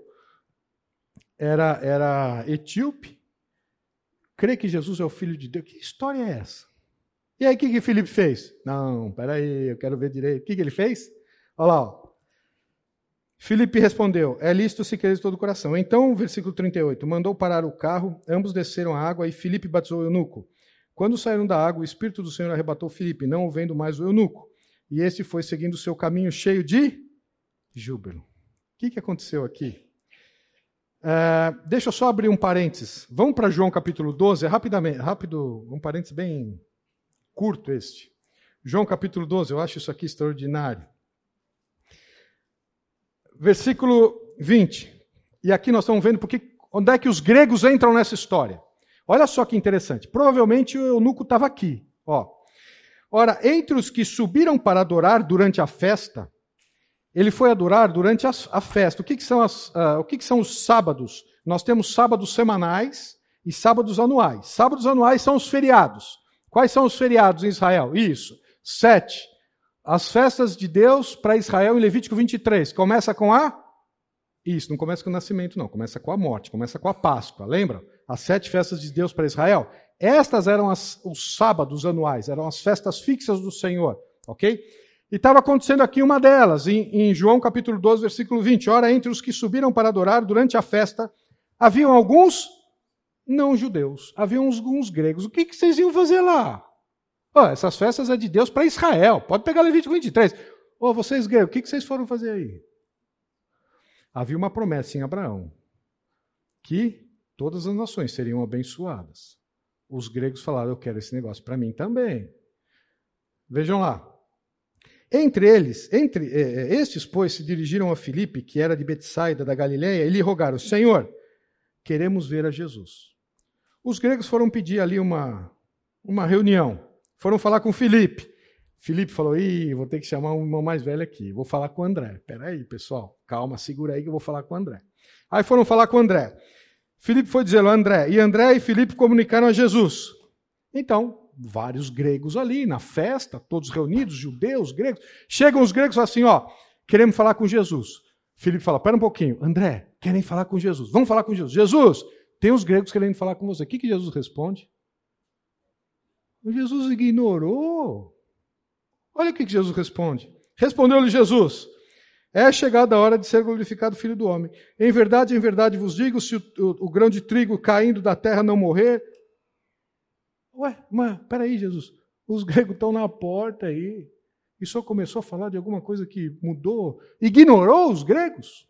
era etíope, crê que Jesus é o Filho de Deus. Que história é essa? E aí, o que Filipe fez? Não, peraí, eu quero ver direito. O que ele fez? Olha lá. Ó. Filipe respondeu, é lícito se crer de todo o coração. Então, versículo 38, mandou parar o carro, ambos desceram a água e Filipe batizou o eunuco. Quando saíram da água, o Espírito do Senhor arrebatou Filipe, não o vendo mais o eunuco. E este foi seguindo o seu caminho cheio de júbilo. O que aconteceu aqui? Deixa eu só abrir um parênteses. Vamos para João capítulo 12, rápido, um parênteses bem curto este. João capítulo 12, eu acho isso aqui extraordinário. Versículo 20. E aqui nós estamos vendo onde é que os gregos entram nessa história. Olha só que interessante. Provavelmente o eunuco estava aqui. Ó. Ora, entre os que subiram para adorar durante a festa, ele foi adorar durante a festa. O que são os sábados? Nós temos sábados semanais e sábados anuais. Sábados anuais são os feriados. Quais são os feriados em Israel? Isso, 7. As festas de Deus para Israel em Levítico 23. Começa com Isso, não começa com o nascimento, não. Começa com a morte, começa com a Páscoa. Lembra? As 7 festas de Deus para Israel. Estas eram os sábados anuais, eram as festas fixas do Senhor. Ok? E estava acontecendo aqui uma delas, em João capítulo 12, versículo 20. Ora, entre os que subiram para adorar durante a festa, haviam alguns não-judeus, haviam alguns gregos. O que vocês iam fazer lá? Essas festas é de Deus para Israel. Pode pegar Levítico 23. Vocês gregos, o que vocês foram fazer aí? Havia uma promessa em Abraão, que todas as nações seriam abençoadas. Os gregos falaram, eu quero esse negócio para mim também. Vejam lá. Estes, pois, se dirigiram a Filipe, que era de Betsaida, da Galileia, e lhe rogaram, Senhor, queremos ver a Jesus. Os gregos foram pedir ali uma reunião. Foram falar com Filipe. Filipe falou, vou ter que chamar um irmão mais velho aqui. Vou falar com o André. Peraí, pessoal, calma, segura aí que eu vou falar com o André. Aí foram falar com o André. Filipe foi dizer, André e Filipe comunicaram a Jesus. Então, vários gregos ali na festa, todos reunidos, judeus, gregos. Chegam os gregos e falam assim, queremos falar com Jesus. Filipe fala, pera um pouquinho, André, querem falar com Jesus. Vamos falar com Jesus. Jesus, tem os gregos querendo falar com você. O que Jesus responde? Jesus ignorou. Olha o que Jesus responde. Respondeu-lhe Jesus, é chegada a hora de ser glorificado o Filho do Homem. Em verdade vos digo, se o grão de trigo caindo da terra não morrer... Mas peraí, Jesus, os gregos estão na porta aí. E só começou a falar de alguma coisa que mudou. Ignorou os gregos?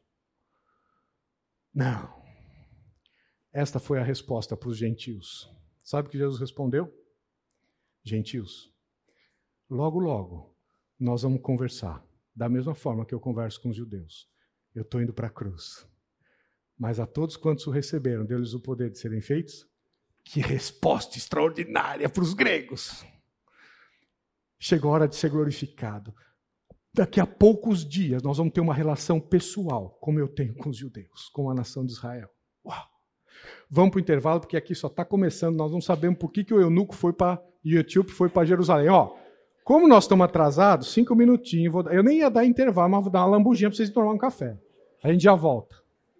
Não. Esta foi a resposta para os gentios. Sabe o que Jesus respondeu? Gentios, logo, nós vamos conversar. Da mesma forma que eu converso com os judeus. Eu estou indo para a cruz. Mas a todos quantos o receberam, deu-lhes o poder de serem feitos. Que resposta extraordinária para os gregos. Chegou a hora de ser glorificado. Daqui a poucos dias nós vamos ter uma relação pessoal, como eu tenho com os judeus, com a nação de Israel. Uau! Vamos para o intervalo, porque aqui só está começando, nós não sabemos por que o eunuco foi para YouTube, foi para Jerusalém. Ó, como nós estamos atrasados, 5 minutinhos, eu nem ia dar intervalo, mas vou dar uma lambujinha para vocês tomar um café. A gente já volta.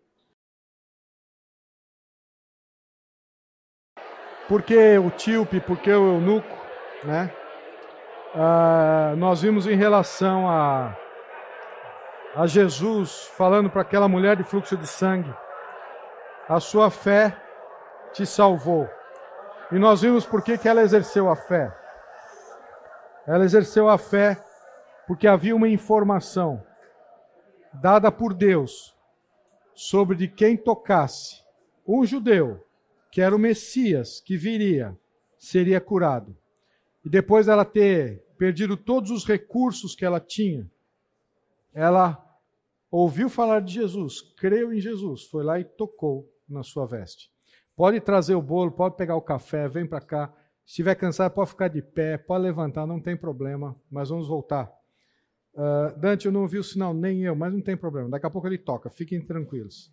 Por que o etíope, por que o eunuco, né? Nós vimos em relação a Jesus falando para aquela mulher de fluxo de sangue, a sua fé te salvou. E nós vimos por que ela exerceu a fé. Ela exerceu a fé porque havia uma informação dada por Deus sobre de quem tocasse um judeu, que era o Messias, que viria, seria curado. E depois dela ter perdido todos os recursos que ela tinha, ela ouviu falar de Jesus, creu em Jesus, foi lá e tocou na sua veste. Pode trazer o bolo, pode pegar o café, vem para cá. Se estiver cansado, pode ficar de pé, pode levantar, não tem problema, mas vamos voltar. Dante, eu não ouvi o sinal, nem eu, mas não tem problema. Daqui a pouco ele toca, fiquem tranquilos.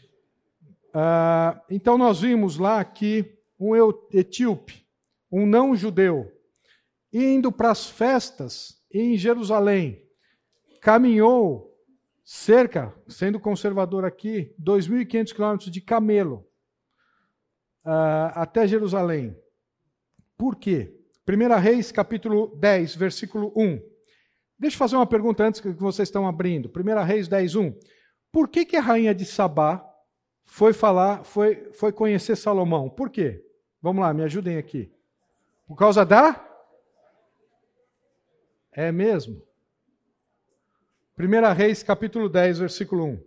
Então nós vimos lá que um etíope, um não-judeu, indo para as festas em Jerusalém, caminhou cerca, sendo conservador aqui, 2.500 quilômetros de camelo até Jerusalém. Por quê? 1 Reis, capítulo 10, versículo 1. Deixa eu fazer uma pergunta antes que vocês estão abrindo. 1 Reis 10, 1. Por que a rainha de Sabá foi conhecer Salomão? Por quê? Vamos lá, me ajudem aqui. Por causa da... É mesmo? 1 Reis, capítulo 10, versículo 1.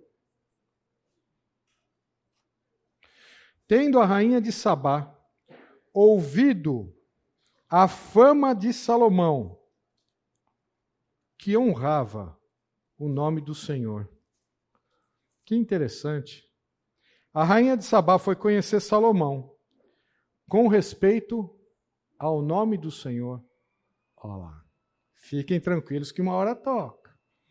Tendo a rainha de Sabá ouvido a fama de Salomão, que honrava o nome do Senhor. Que interessante. A rainha de Sabá foi conhecer Salomão com respeito ao nome do Senhor. Olha lá. Fiquem tranquilos que uma hora toca.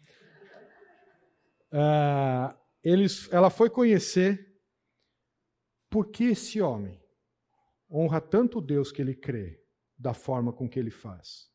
Ela foi conhecer por que esse homem honra tanto Deus que ele crê, da forma com que ele faz.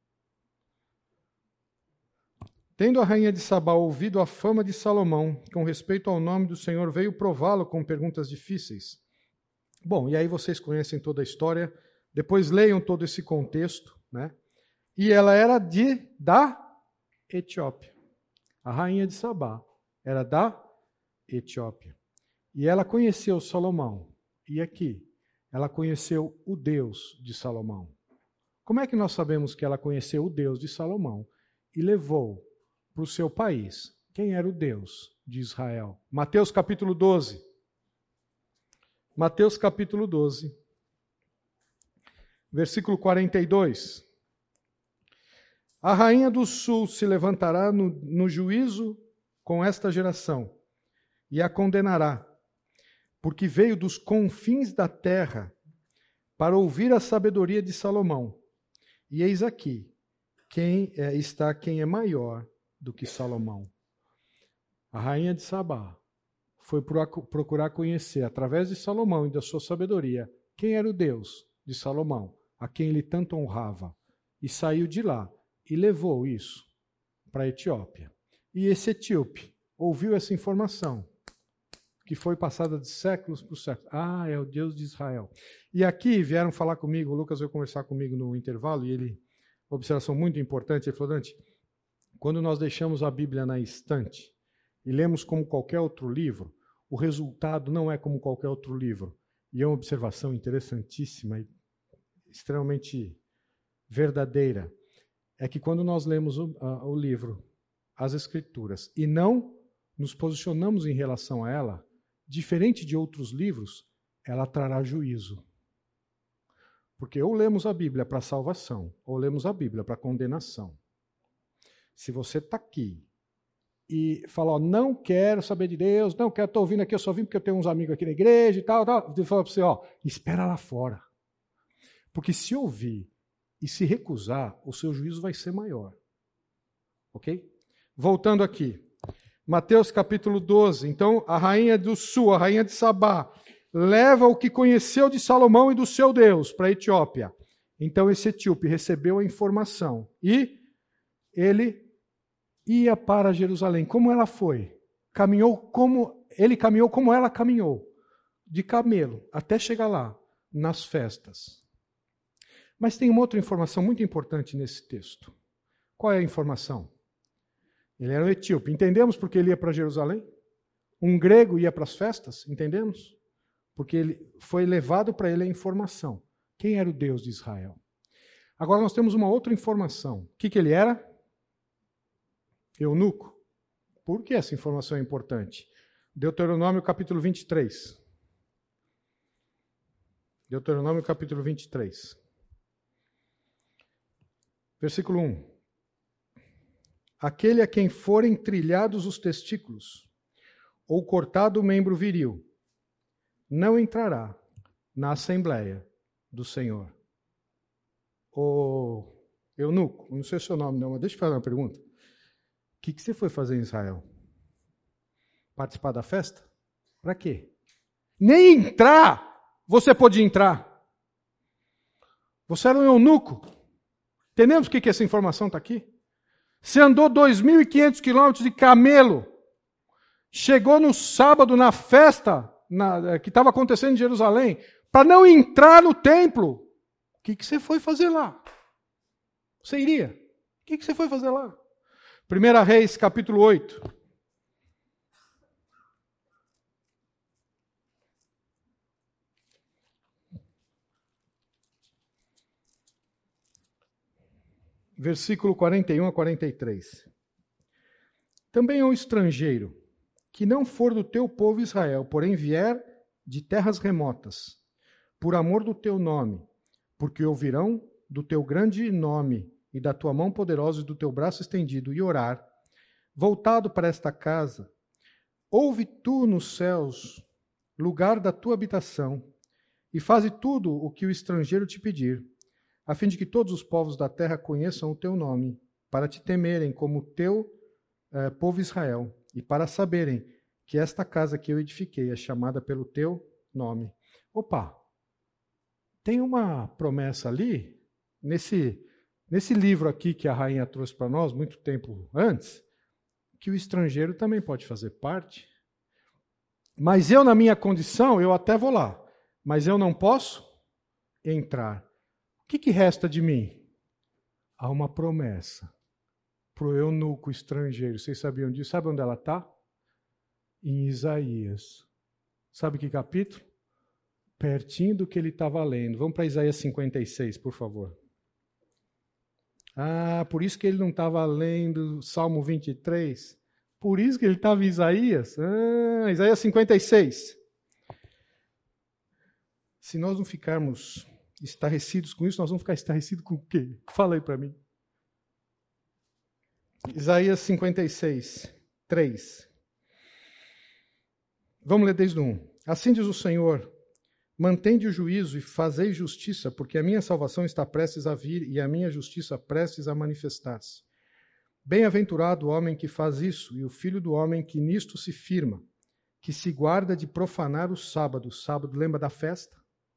Tendo a rainha de Sabá ouvido a fama de Salomão, com respeito ao nome do Senhor, veio prová-lo com perguntas difíceis. Bom, e aí vocês conhecem toda a história, depois leiam todo esse contexto, né? E ela era da Etiópia. A rainha de Sabá era da Etiópia. E ela conheceu Salomão. E aqui, ela conheceu o Deus de Salomão. Como é que nós sabemos que ela conheceu o Deus de Salomão e levou para o seu país quem era o Deus de Israel? Mateus capítulo 12. Mateus capítulo 12, versículo 42. A rainha do sul se levantará no juízo com esta geração e a condenará, porque veio dos confins da terra para ouvir a sabedoria de Salomão. E eis aqui, quem é maior do que Salomão. A rainha de Sabá foi procurar conhecer, através de Salomão e da sua sabedoria, quem era o Deus de Salomão, a quem ele tanto honrava. E saiu de lá e levou isso para a Etiópia. E esse etíope ouviu essa informação, que foi passada de séculos por séculos. É o Deus de Israel. E aqui vieram falar comigo, o Lucas veio conversar comigo no intervalo, e ele, observação muito importante, ele falou, Dante, quando nós deixamos a Bíblia na estante e lemos como qualquer outro livro, o resultado não é como qualquer outro livro. E é uma observação interessantíssima e extremamente verdadeira. É que quando nós lemos o livro, as Escrituras, e não nos posicionamos em relação a ela, diferente de outros livros, ela trará juízo. Porque ou lemos a Bíblia para salvação, ou lemos a Bíblia para condenação. Se você está aqui e fala, ó, não quero saber de Deus, não quero, estou ouvindo aqui, eu só vim porque eu tenho uns amigos aqui na igreja e tal, ele fala para você, ó, espera lá fora. Porque se ouvir e se recusar, o seu juízo vai ser maior. Ok? Voltando aqui. Mateus capítulo 12. Então, a rainha do sul, a rainha de Sabá, leva o que conheceu de Salomão e do seu Deus para a Etiópia. Então, esse etíope recebeu a informação e ele ia para Jerusalém. Como ela foi? Ele caminhou como ela caminhou, de camelo, até chegar lá, nas festas. Mas tem uma outra informação muito importante nesse texto. Qual é a informação? Ele era um etíope. Entendemos porque ele ia para Jerusalém? Um grego ia para as festas? Entendemos? Porque ele foi levado para ele a informação. Quem era o Deus de Israel? Agora nós temos uma outra informação. O que ele era? Eunuco. Por que essa informação é importante? Deuteronômio capítulo 23. Deuteronômio capítulo 23. Versículo 1. Aquele a quem forem trilhados os testículos, ou cortado o membro viril, não entrará na Assembleia do Senhor. Ô eunuco, não sei o seu nome não, mas deixa eu fazer uma pergunta. O que você foi fazer em Israel? Participar da festa? Para quê? Nem entrar você podia entrar. Você era um eunuco. Entendemos o que essa informação está aqui? Você andou 2.500 quilômetros de camelo. Chegou no sábado na festa que estava acontecendo em Jerusalém, para não entrar no templo. O que você foi fazer lá? Você iria? O que você foi fazer lá? 1 Reis, capítulo 8. Versículo 41 a 43. Também ao estrangeiro, que não for do teu povo Israel, porém vier de terras remotas, por amor do teu nome, porque ouvirão do teu grande nome e da tua mão poderosa e do teu braço estendido, e orar, voltado para esta casa, ouve tu nos céus, lugar da tua habitação, e faze tudo o que o estrangeiro te pedir, a fim de que todos os povos da terra conheçam o teu nome, para te temerem como teu povo Israel, e para saberem que esta casa que eu edifiquei é chamada pelo teu nome. Opa, tem uma promessa ali, nesse livro aqui que a rainha trouxe para nós, muito tempo antes, que o estrangeiro também pode fazer parte. Mas eu, na minha condição, eu até vou lá, mas eu não posso entrar. O que resta de mim? Há uma promessa para o eunuco estrangeiro. Vocês sabiam disso? Sabe onde ela está? Em Isaías. Sabe que capítulo? Pertinho do que ele estava lendo. Vamos para Isaías 56, por favor. Ah, por isso que ele não estava lendo Salmo 23. Por isso que ele estava em Isaías. Ah, Isaías 56. Se nós não ficarmos estarrecidos com isso, nós vamos ficar estarrecidos com o quê? Fala aí para mim. Isaías 56, 3. Vamos ler desde o 1. Assim diz o Senhor, mantende o juízo e fazei justiça, porque a minha salvação está prestes a vir e a minha justiça prestes a manifestar-se. Bem-aventurado o homem que faz isso e o filho do homem que nisto se firma, que se guarda de profanar o sábado. O sábado lembra da festa?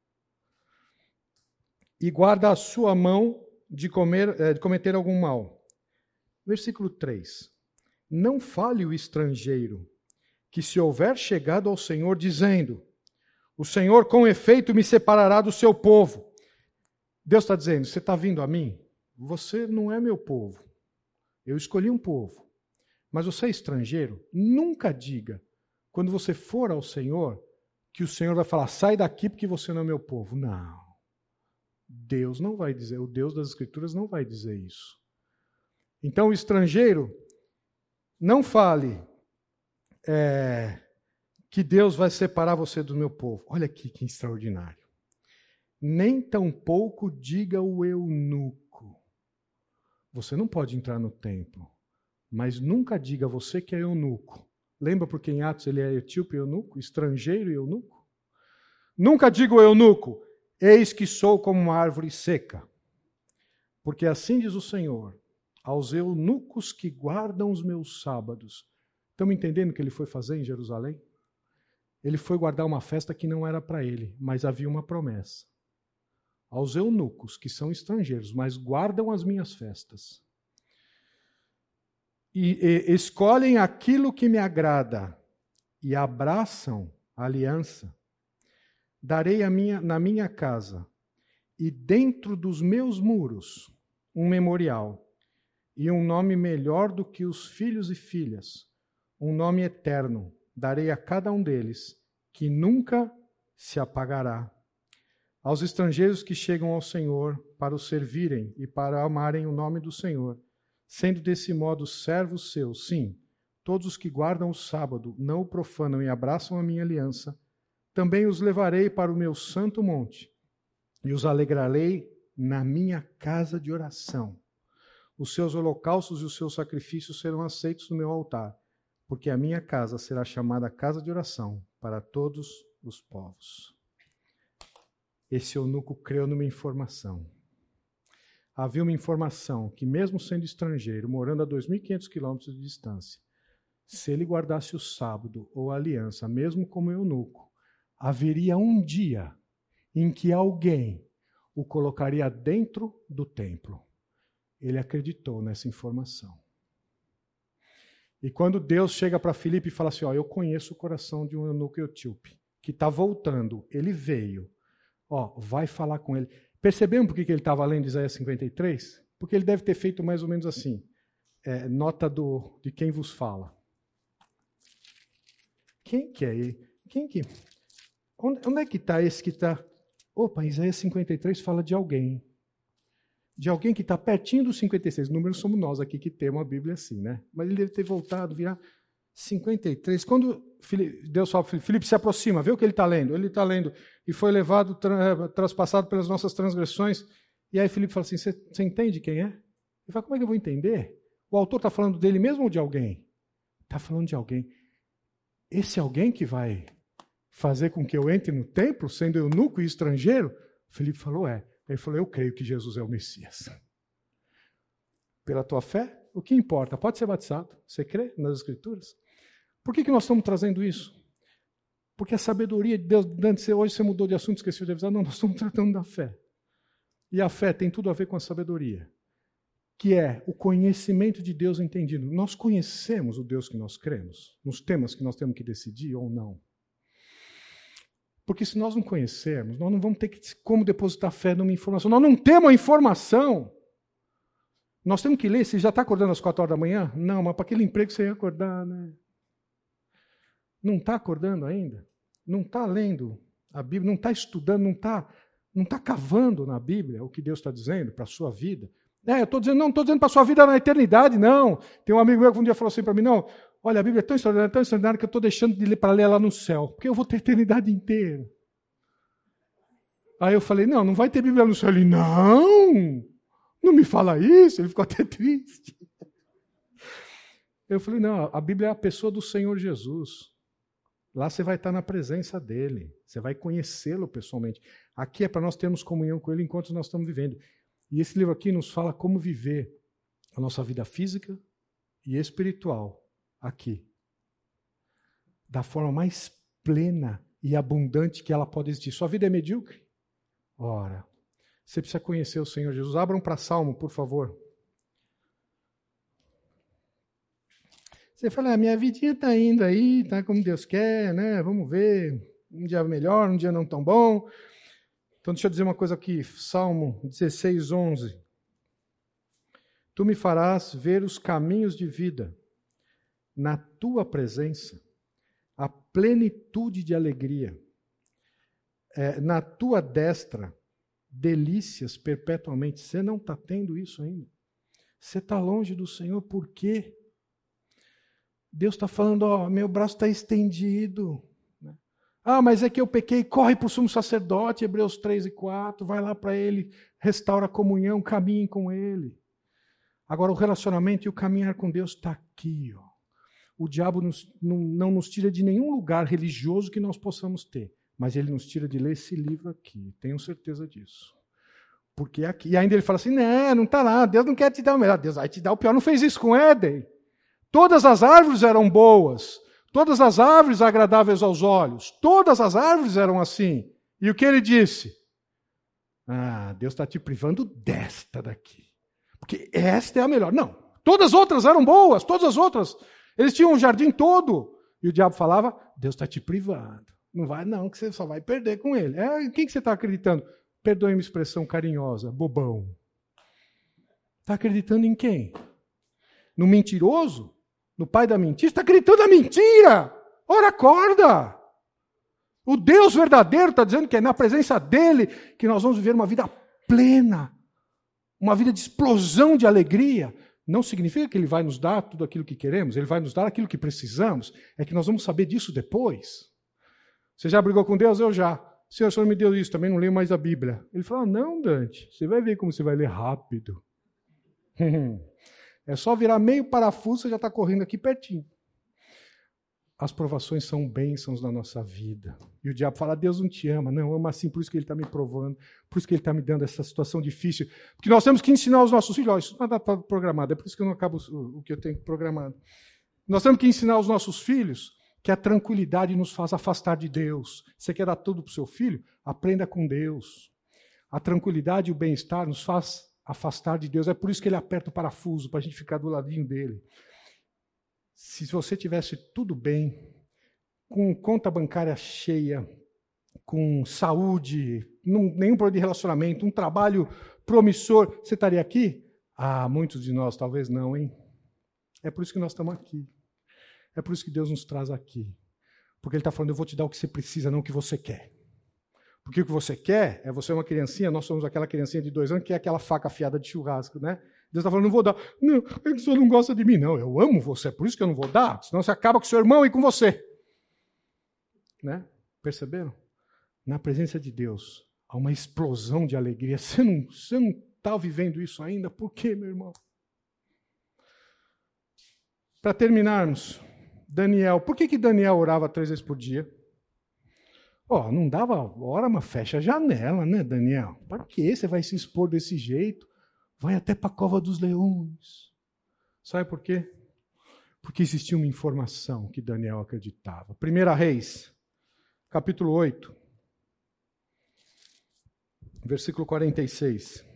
E guarda a sua mão de cometer algum mal. Versículo 3. Não fale o estrangeiro, que se houver chegado ao Senhor dizendo, o Senhor com efeito me separará do seu povo. Deus está dizendo, você está vindo a mim? Você não é meu povo. Eu escolhi um povo. Mas você é estrangeiro? Nunca diga, quando você for ao Senhor, que o Senhor vai falar, sai daqui porque você não é meu povo. Não. Deus não vai dizer, o Deus das Escrituras não vai dizer isso. Então, o estrangeiro, não fale que Deus vai separar você do meu povo. Olha aqui que extraordinário. Nem tampouco diga o eunuco. Você não pode entrar no templo. Mas nunca diga você que é eunuco. Lembra porque em Atos ele é etíope eunuco, estrangeiro e eunuco? Nunca diga eunuco, eis que sou como uma árvore seca. Porque assim diz o Senhor, aos eunucos que guardam os meus sábados. Estão entendendo o que ele foi fazer em Jerusalém? Ele foi guardar uma festa que não era para ele, mas havia uma promessa. Aos eunucos, que são estrangeiros, mas guardam as minhas festas. E escolhem aquilo que me agrada e abraçam a aliança. Darei na minha casa e dentro dos meus muros um memorial e um nome melhor do que os filhos e filhas, um nome eterno. Darei a cada um deles, que nunca se apagará. Aos estrangeiros que chegam ao Senhor para o servirem e para amarem o nome do Senhor, sendo desse modo servos seus, sim, todos os que guardam o sábado, não o profanam e abraçam a minha aliança, também os levarei para o meu santo monte e os alegrarei na minha casa de oração. Os seus holocaustos e os seus sacrifícios serão aceitos no meu altar, porque a minha casa será chamada casa de oração para todos os povos. Esse eunuco creu numa informação. Havia uma informação que, mesmo sendo estrangeiro, morando a 2.500 quilômetros de distância, se ele guardasse o sábado ou a aliança, mesmo como eunuco, haveria um dia em que alguém o colocaria dentro do templo. Ele acreditou nessa informação. E quando Deus chega para Filipe e fala assim, eu conheço o coração de um eunuco etíope, que está voltando, ele veio, vai falar com ele. Percebemos por que ele estava lendo Isaías 53? Porque ele deve ter feito mais ou menos assim, nota de quem vos fala. Quem que é ele? Onde é que está esse que está... Isaías 53 fala de alguém. De alguém que está pertinho dos 56. Números somos nós aqui que temos a Bíblia assim, né? Mas ele deve ter voltado, virar 53. Quando Deus fala para Filipe, se aproxima, vê o que ele está lendo. Ele está lendo, e foi levado, traspassado pelas nossas transgressões. E aí Filipe fala assim, você entende quem é? Ele fala, como é que eu vou entender? O autor está falando dele mesmo ou de alguém? Está falando de alguém. Esse alguém que vai fazer com que eu entre no templo, sendo eunuco e estrangeiro? Filipe falou, Ele falou, eu creio que Jesus é o Messias. Pela tua fé, o que importa? Pode ser batizado. Você crê nas Escrituras? Por que nós estamos trazendo isso? Porque a sabedoria de Deus, hoje você mudou de assunto, esqueceu de avisar, não, nós estamos tratando da fé. E a fé tem tudo a ver com a sabedoria, que é o conhecimento de Deus entendido. Nós conhecemos o Deus que nós cremos, nos temas que nós temos que decidir ou não. Porque se nós não conhecermos, nós não vamos ter como depositar fé numa informação. Nós não temos a informação. Nós temos que ler. Você já está acordando às 4 horas da manhã? Não, mas para aquele emprego você ia acordar, né? Não está acordando ainda? Não está lendo a Bíblia? Não está estudando? Não está cavando na Bíblia o que Deus está dizendo para a sua vida? Eu estou dizendo, não estou dizendo para a sua vida na eternidade, não. Tem um amigo meu que um dia falou assim para mim, não, olha, a Bíblia é tão extraordinária que eu estou deixando de ler para ler lá no céu, porque eu vou ter a eternidade inteira. Aí eu falei, não vai ter Bíblia no céu. Ele, não me fala isso. Ele ficou até triste. Eu falei, não, a Bíblia é a pessoa do Senhor Jesus. Lá você vai estar na presença dele, você vai conhecê-lo pessoalmente. Aqui é para nós termos comunhão com ele enquanto nós estamos vivendo. E esse livro aqui nos fala como viver a nossa vida física e espiritual aqui, da forma mais plena e abundante que ela pode existir. Sua vida é medíocre? Ora, você precisa conhecer o Senhor Jesus. Abram para Salmo, por favor. Você fala, minha vidinha está indo aí, está como Deus quer, né? Vamos ver, um dia melhor, um dia não tão bom. Então deixa eu dizer uma coisa aqui, Salmo 16, 11. Tu me farás ver os caminhos de vida, na tua presença, a plenitude de alegria. Na tua destra, delícias perpetuamente. Você não está tendo isso ainda. Você está longe do Senhor, por quê? Deus está falando, meu braço está estendido. Mas é que eu pequei, corre para o sumo sacerdote, Hebreus 3 e 4, vai lá para ele, restaura a comunhão, caminhe com ele. Agora o relacionamento e o caminhar com Deus está aqui, ó. O diabo não nos tira de nenhum lugar religioso que nós possamos ter, mas ele nos tira de ler esse livro aqui, tenho certeza disso. Porque aqui, e ainda ele fala assim, não está lá, Deus não quer te dar o melhor, Deus vai te dar o pior. Não fez isso com Éden. Todas as árvores eram boas, todas as árvores agradáveis aos olhos, todas as árvores eram assim. E o que ele disse? Deus está te privando desta daqui, porque esta é a melhor. Não, todas as outras eram boas, todas as outras. Eles tinham um jardim todo. E o diabo falava, Deus está te privando. Não vai não, que você só vai perder com ele. Quem que você está acreditando? Perdoe-me a expressão carinhosa, bobão. Está acreditando em quem? No mentiroso? No pai da mentira? Está acreditando na mentira? Ora, acorda! O Deus verdadeiro está dizendo que é na presença dele que nós vamos viver uma vida plena. Uma vida de explosão de alegria. Não significa que ele vai nos dar tudo aquilo que queremos, ele vai nos dar aquilo que precisamos. É que nós vamos saber disso depois. Você já brigou com Deus? Eu já. Senhor, o Senhor me deu isso, também não leio mais a Bíblia. Ele falou, não, Dante, você vai ver como você vai ler rápido. É só virar meio parafuso, você já está correndo aqui pertinho. As provações são bênçãos na nossa vida. E o diabo fala, Deus não te ama. Não, ama assim, por isso que ele está me provando, por isso que ele está me dando essa situação difícil. Porque nós temos que ensinar os nossos filhos. Isso não está programado, é por isso que eu não acabo o que eu tenho programado. Nós temos que ensinar os nossos filhos que a tranquilidade nos faz afastar de Deus. Você quer dar tudo para o seu filho? Aprenda com Deus. A tranquilidade e o bem-estar nos faz afastar de Deus. É por isso que ele aperta o parafuso, para a gente ficar do ladinho dele. Se você tivesse tudo bem, com conta bancária cheia, com saúde, nenhum problema de relacionamento, um trabalho promissor, você estaria aqui? Muitos de nós talvez não, hein? É por isso que nós estamos aqui. É por isso que Deus nos traz aqui. Porque Ele está falando, eu vou te dar o que você precisa, não o que você quer. Porque o que você quer é você uma criancinha, nós somos aquela criancinha de 2 anos que é aquela faca afiada de churrasco, né? Deus está falando, não vou dar. Não, é que o senhor não gosta de mim. Não, eu amo você, é por isso que eu não vou dar. Senão você acaba com seu irmão e com você. Né? Perceberam? Na presença de Deus, há uma explosão de alegria. Você não está vivendo isso ainda? Por quê, meu irmão? Para terminarmos, Daniel. Por que Daniel orava 3 vezes por dia? Não dava hora, mas fecha a janela, né, Daniel? Para que você vai se expor desse jeito? Vai até para a cova dos leões. Sabe por quê? Porque existia uma informação que Daniel acreditava. 1 Reis, capítulo 8, versículo 46.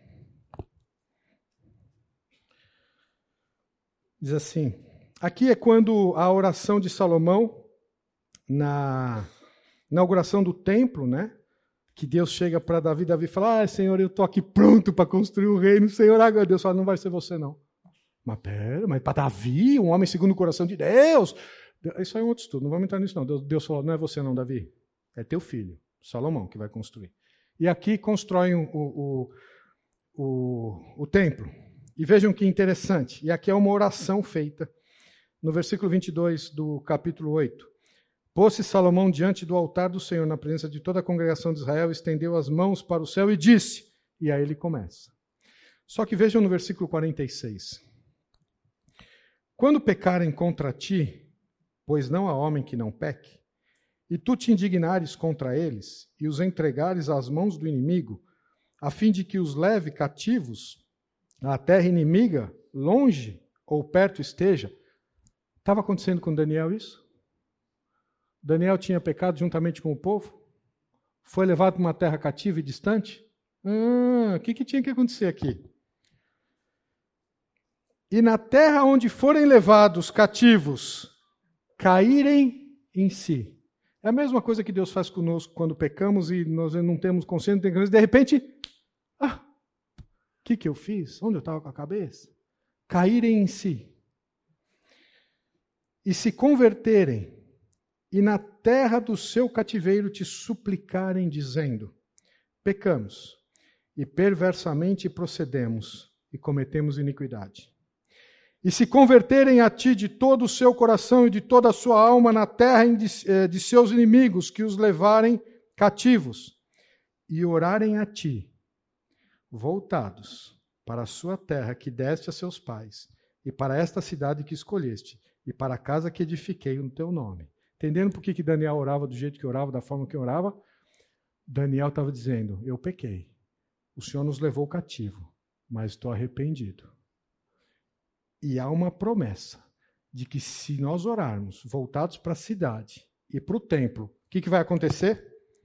Diz assim, aqui é quando a oração de Salomão, na inauguração do templo, né? Que Deus chega para Davi fala, Senhor, eu estou aqui pronto para construir o reino. Senhor, agora Deus fala, não vai ser você não. Mas para Davi, um homem segundo o coração de Deus. Isso aí é um outro estudo, não vamos entrar nisso não. Deus falou, não é você não, Davi. É teu filho, Salomão, que vai construir. E aqui constroem o templo. E vejam que interessante. E aqui é uma oração feita no versículo 22 do capítulo 8. Pôs-se Salomão diante do altar do Senhor, na presença de toda a congregação de Israel, estendeu as mãos para o céu e disse, e aí ele começa. Só que vejam no versículo 46. Quando pecarem contra ti, pois não há homem que não peque, e tu te indignares contra eles, e os entregares às mãos do inimigo, a fim de que os leve cativos à terra inimiga, longe ou perto esteja. Estava acontecendo com Daniel isso? Daniel tinha pecado juntamente com o povo? Foi levado para uma terra cativa e distante? O que tinha que acontecer aqui? E na terra onde forem levados cativos, caírem em si. É a mesma coisa que Deus faz conosco quando pecamos e nós não temos consciência, de repente, o que eu fiz? Onde eu estava com a cabeça? Caírem em si. E se converterem, e na terra do seu cativeiro te suplicarem, dizendo, pecamos, e perversamente procedemos, e cometemos iniquidade. E se converterem a ti de todo o seu coração e de toda a sua alma na terra de seus inimigos, que os levarem cativos, e orarem a ti, voltados para a sua terra que deste a seus pais, e para esta cidade que escolheste, e para a casa que edifiquei no teu nome. Entendendo por que Daniel orava do jeito que orava, da forma que orava? Daniel estava dizendo, eu pequei. O Senhor nos levou cativo, mas estou arrependido. E há uma promessa de que se nós orarmos voltados para a cidade e para o templo, o que vai acontecer?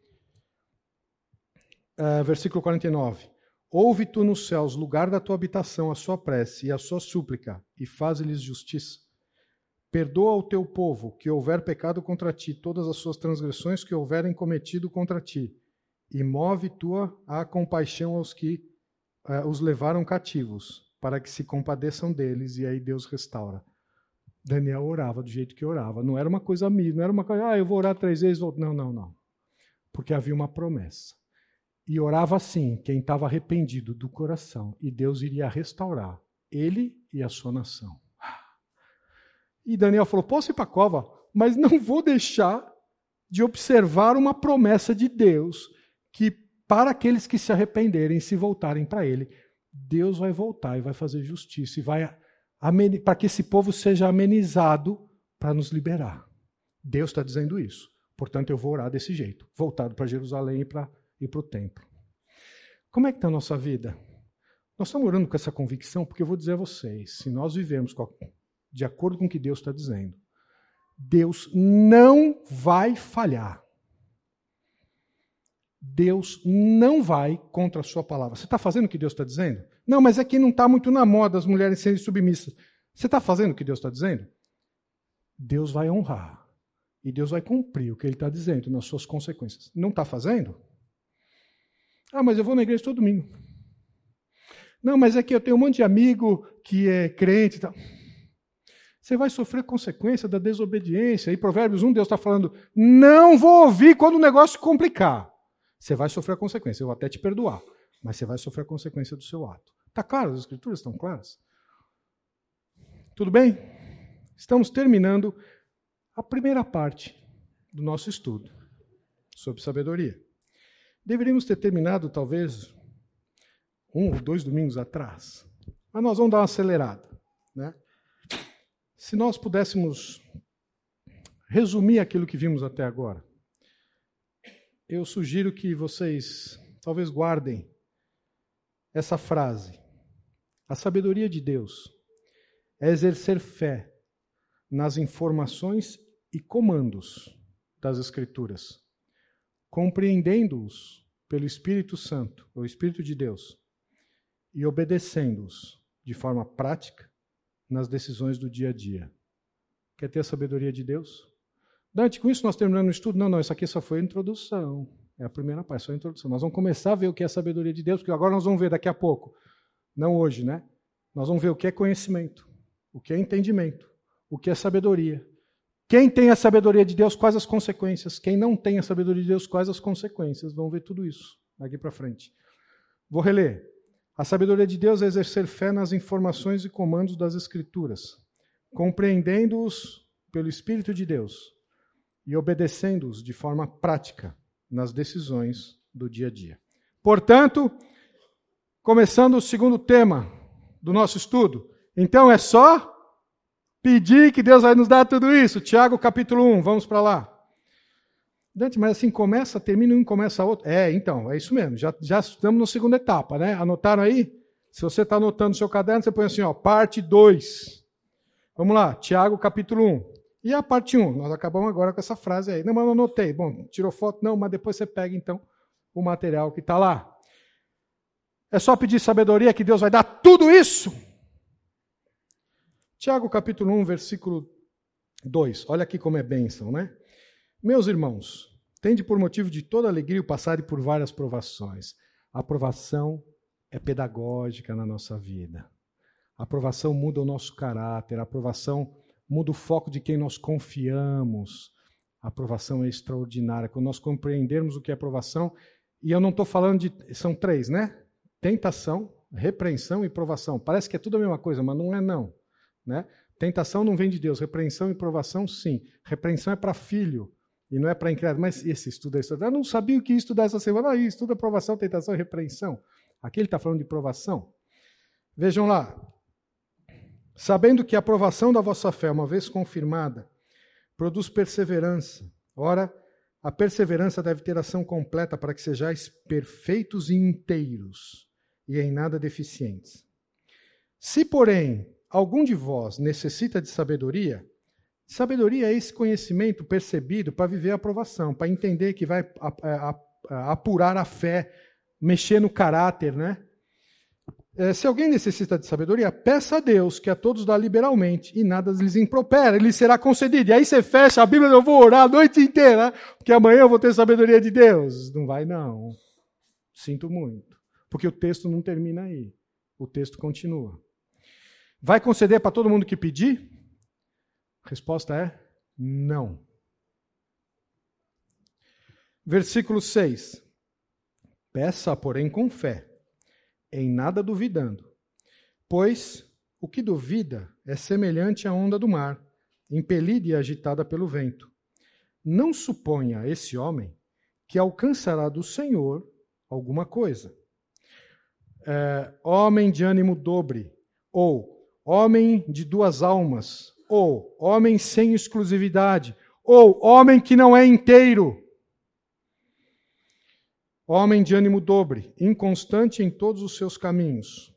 Versículo 49. Ouve tu nos céus, lugar da tua habitação, a sua prece e a sua súplica, e faze-lhes justiça. Perdoa ao teu povo que houver pecado contra ti, todas as suas transgressões que houverem cometido contra ti, e move tua a compaixão aos que os levaram cativos, para que se compadeçam deles, e aí Deus restaura. Daniel orava do jeito que orava. Não era uma coisa não era uma coisa, eu vou orar 3 vezes, não. Porque havia uma promessa. E orava assim, quem estava arrependido do coração, e Deus iria restaurar ele e a sua nação. E Daniel falou, posso ir para a cova, mas não vou deixar de observar uma promessa de Deus, que para aqueles que se arrependerem e se voltarem para ele, Deus vai voltar e vai fazer justiça, e vai para que esse povo seja amenizado para nos liberar. Deus está dizendo isso. Portanto, eu vou orar desse jeito, voltado para Jerusalém e para o templo. Como é que está a nossa vida? Nós estamos orando com essa convicção, porque eu vou dizer a vocês, se nós vivemos de acordo com o que Deus está dizendo, Deus não vai falhar. Deus não vai contra a sua palavra. Você está fazendo o que Deus está dizendo? Não, mas é que não está muito na moda as mulheres serem submissas. Você está fazendo o que Deus está dizendo? Deus vai honrar. E Deus vai cumprir o que Ele está dizendo nas suas consequências. Não está fazendo? Mas eu vou na igreja todo domingo. Não, mas é que eu tenho um monte de amigo que é crente e tal. Você vai sofrer consequência da desobediência. E Provérbios 1, Deus está falando, não vou ouvir quando o negócio complicar. Você vai sofrer a consequência. Eu vou até te perdoar, mas você vai sofrer a consequência do seu ato. Está claro? As escrituras estão claras? Tudo bem? Estamos terminando a primeira parte do nosso estudo sobre sabedoria. Deveríamos ter terminado, talvez, 1 ou 2 domingos atrás. Mas nós vamos dar uma acelerada, né? Se nós pudéssemos resumir aquilo que vimos até agora, eu sugiro que vocês talvez guardem essa frase. A sabedoria de Deus é exercer fé nas informações e comandos das Escrituras, compreendendo-os pelo Espírito Santo, o Espírito de Deus, e obedecendo-os de forma prática nas decisões do dia a dia. Quer ter a sabedoria de Deus? Dante, com isso nós terminamos o estudo? Não, isso aqui só foi a introdução. É a primeira parte, só a introdução. Nós vamos começar a ver o que é a sabedoria de Deus, porque agora nós vamos ver daqui a pouco. Não hoje, né? Nós vamos ver o que é conhecimento, o que é entendimento, o que é sabedoria. Quem tem a sabedoria de Deus, quais as consequências? Quem não tem a sabedoria de Deus, quais as consequências? Vamos ver tudo isso daqui para frente. Vou reler. A sabedoria de Deus é exercer fé nas informações e comandos das Escrituras, compreendendo-os pelo Espírito de Deus e obedecendo-os de forma prática nas decisões do dia a dia. Portanto, começando o segundo tema do nosso estudo, então é só pedir que Deus vai nos dar tudo isso. Tiago capítulo 1, vamos para lá. Dante, mas assim, começa, termina um, começa outro. Então, é isso mesmo, já estamos na segunda etapa, né? Anotaram aí? Se você está anotando no seu caderno, você põe assim, parte 2. Vamos lá, Tiago capítulo 1. E a parte 1, nós acabamos agora com essa frase aí. Não, mas não anotei. Bom, tirou foto? Não, mas depois você pega, então, o material que está lá. É só pedir sabedoria que Deus vai dar tudo isso? Tiago capítulo 1, versículo 2. Olha aqui como é bênção, né? Meus irmãos, tende por motivo de toda alegria o passarem por várias provações. A provação é pedagógica na nossa vida. A provação muda o nosso caráter, a provação muda o foco de quem nós confiamos. A aprovação é extraordinária. Quando nós compreendermos o que é aprovação, e eu não estou falando de... São 3, né? Tentação, repreensão e provação. Parece que é tudo a mesma coisa, mas não é não. Né? Tentação não vem de Deus. Repreensão e provação, sim. Repreensão é para filho e não é para incrédulo. Mas esse estudo é estudar. Eu não sabia o que ia estudar essa semana. Estuda provação, tentação e repreensão. Aqui ele está falando de provação. Vejam lá. Sabendo que a aprovação da vossa fé, uma vez confirmada, produz perseverança. Ora, a perseverança deve ter ação completa para que sejais perfeitos e inteiros, e em nada deficientes. Se, porém, algum de vós necessita de sabedoria é esse conhecimento percebido para viver a aprovação, para entender que vai apurar a fé, mexer no caráter, né? Se alguém necessita de sabedoria, peça a Deus, que a todos dá liberalmente, e nada lhes impropera, lhe será concedido. E aí você fecha a Bíblia, eu vou orar a noite inteira, porque amanhã eu vou ter sabedoria de Deus. Não vai, não. Sinto muito. Porque o texto não termina aí. O texto continua. Vai conceder para todo mundo que pedir? A resposta é não. Versículo 6. Peça, porém, com fé, em nada duvidando, pois o que duvida é semelhante à onda do mar, impelida e agitada pelo vento. Não suponha esse homem que alcançará do Senhor alguma coisa. Homem de ânimo dobre, ou homem de duas almas, ou homem sem exclusividade, ou homem que não é inteiro. Homem de ânimo dobre, inconstante em todos os seus caminhos.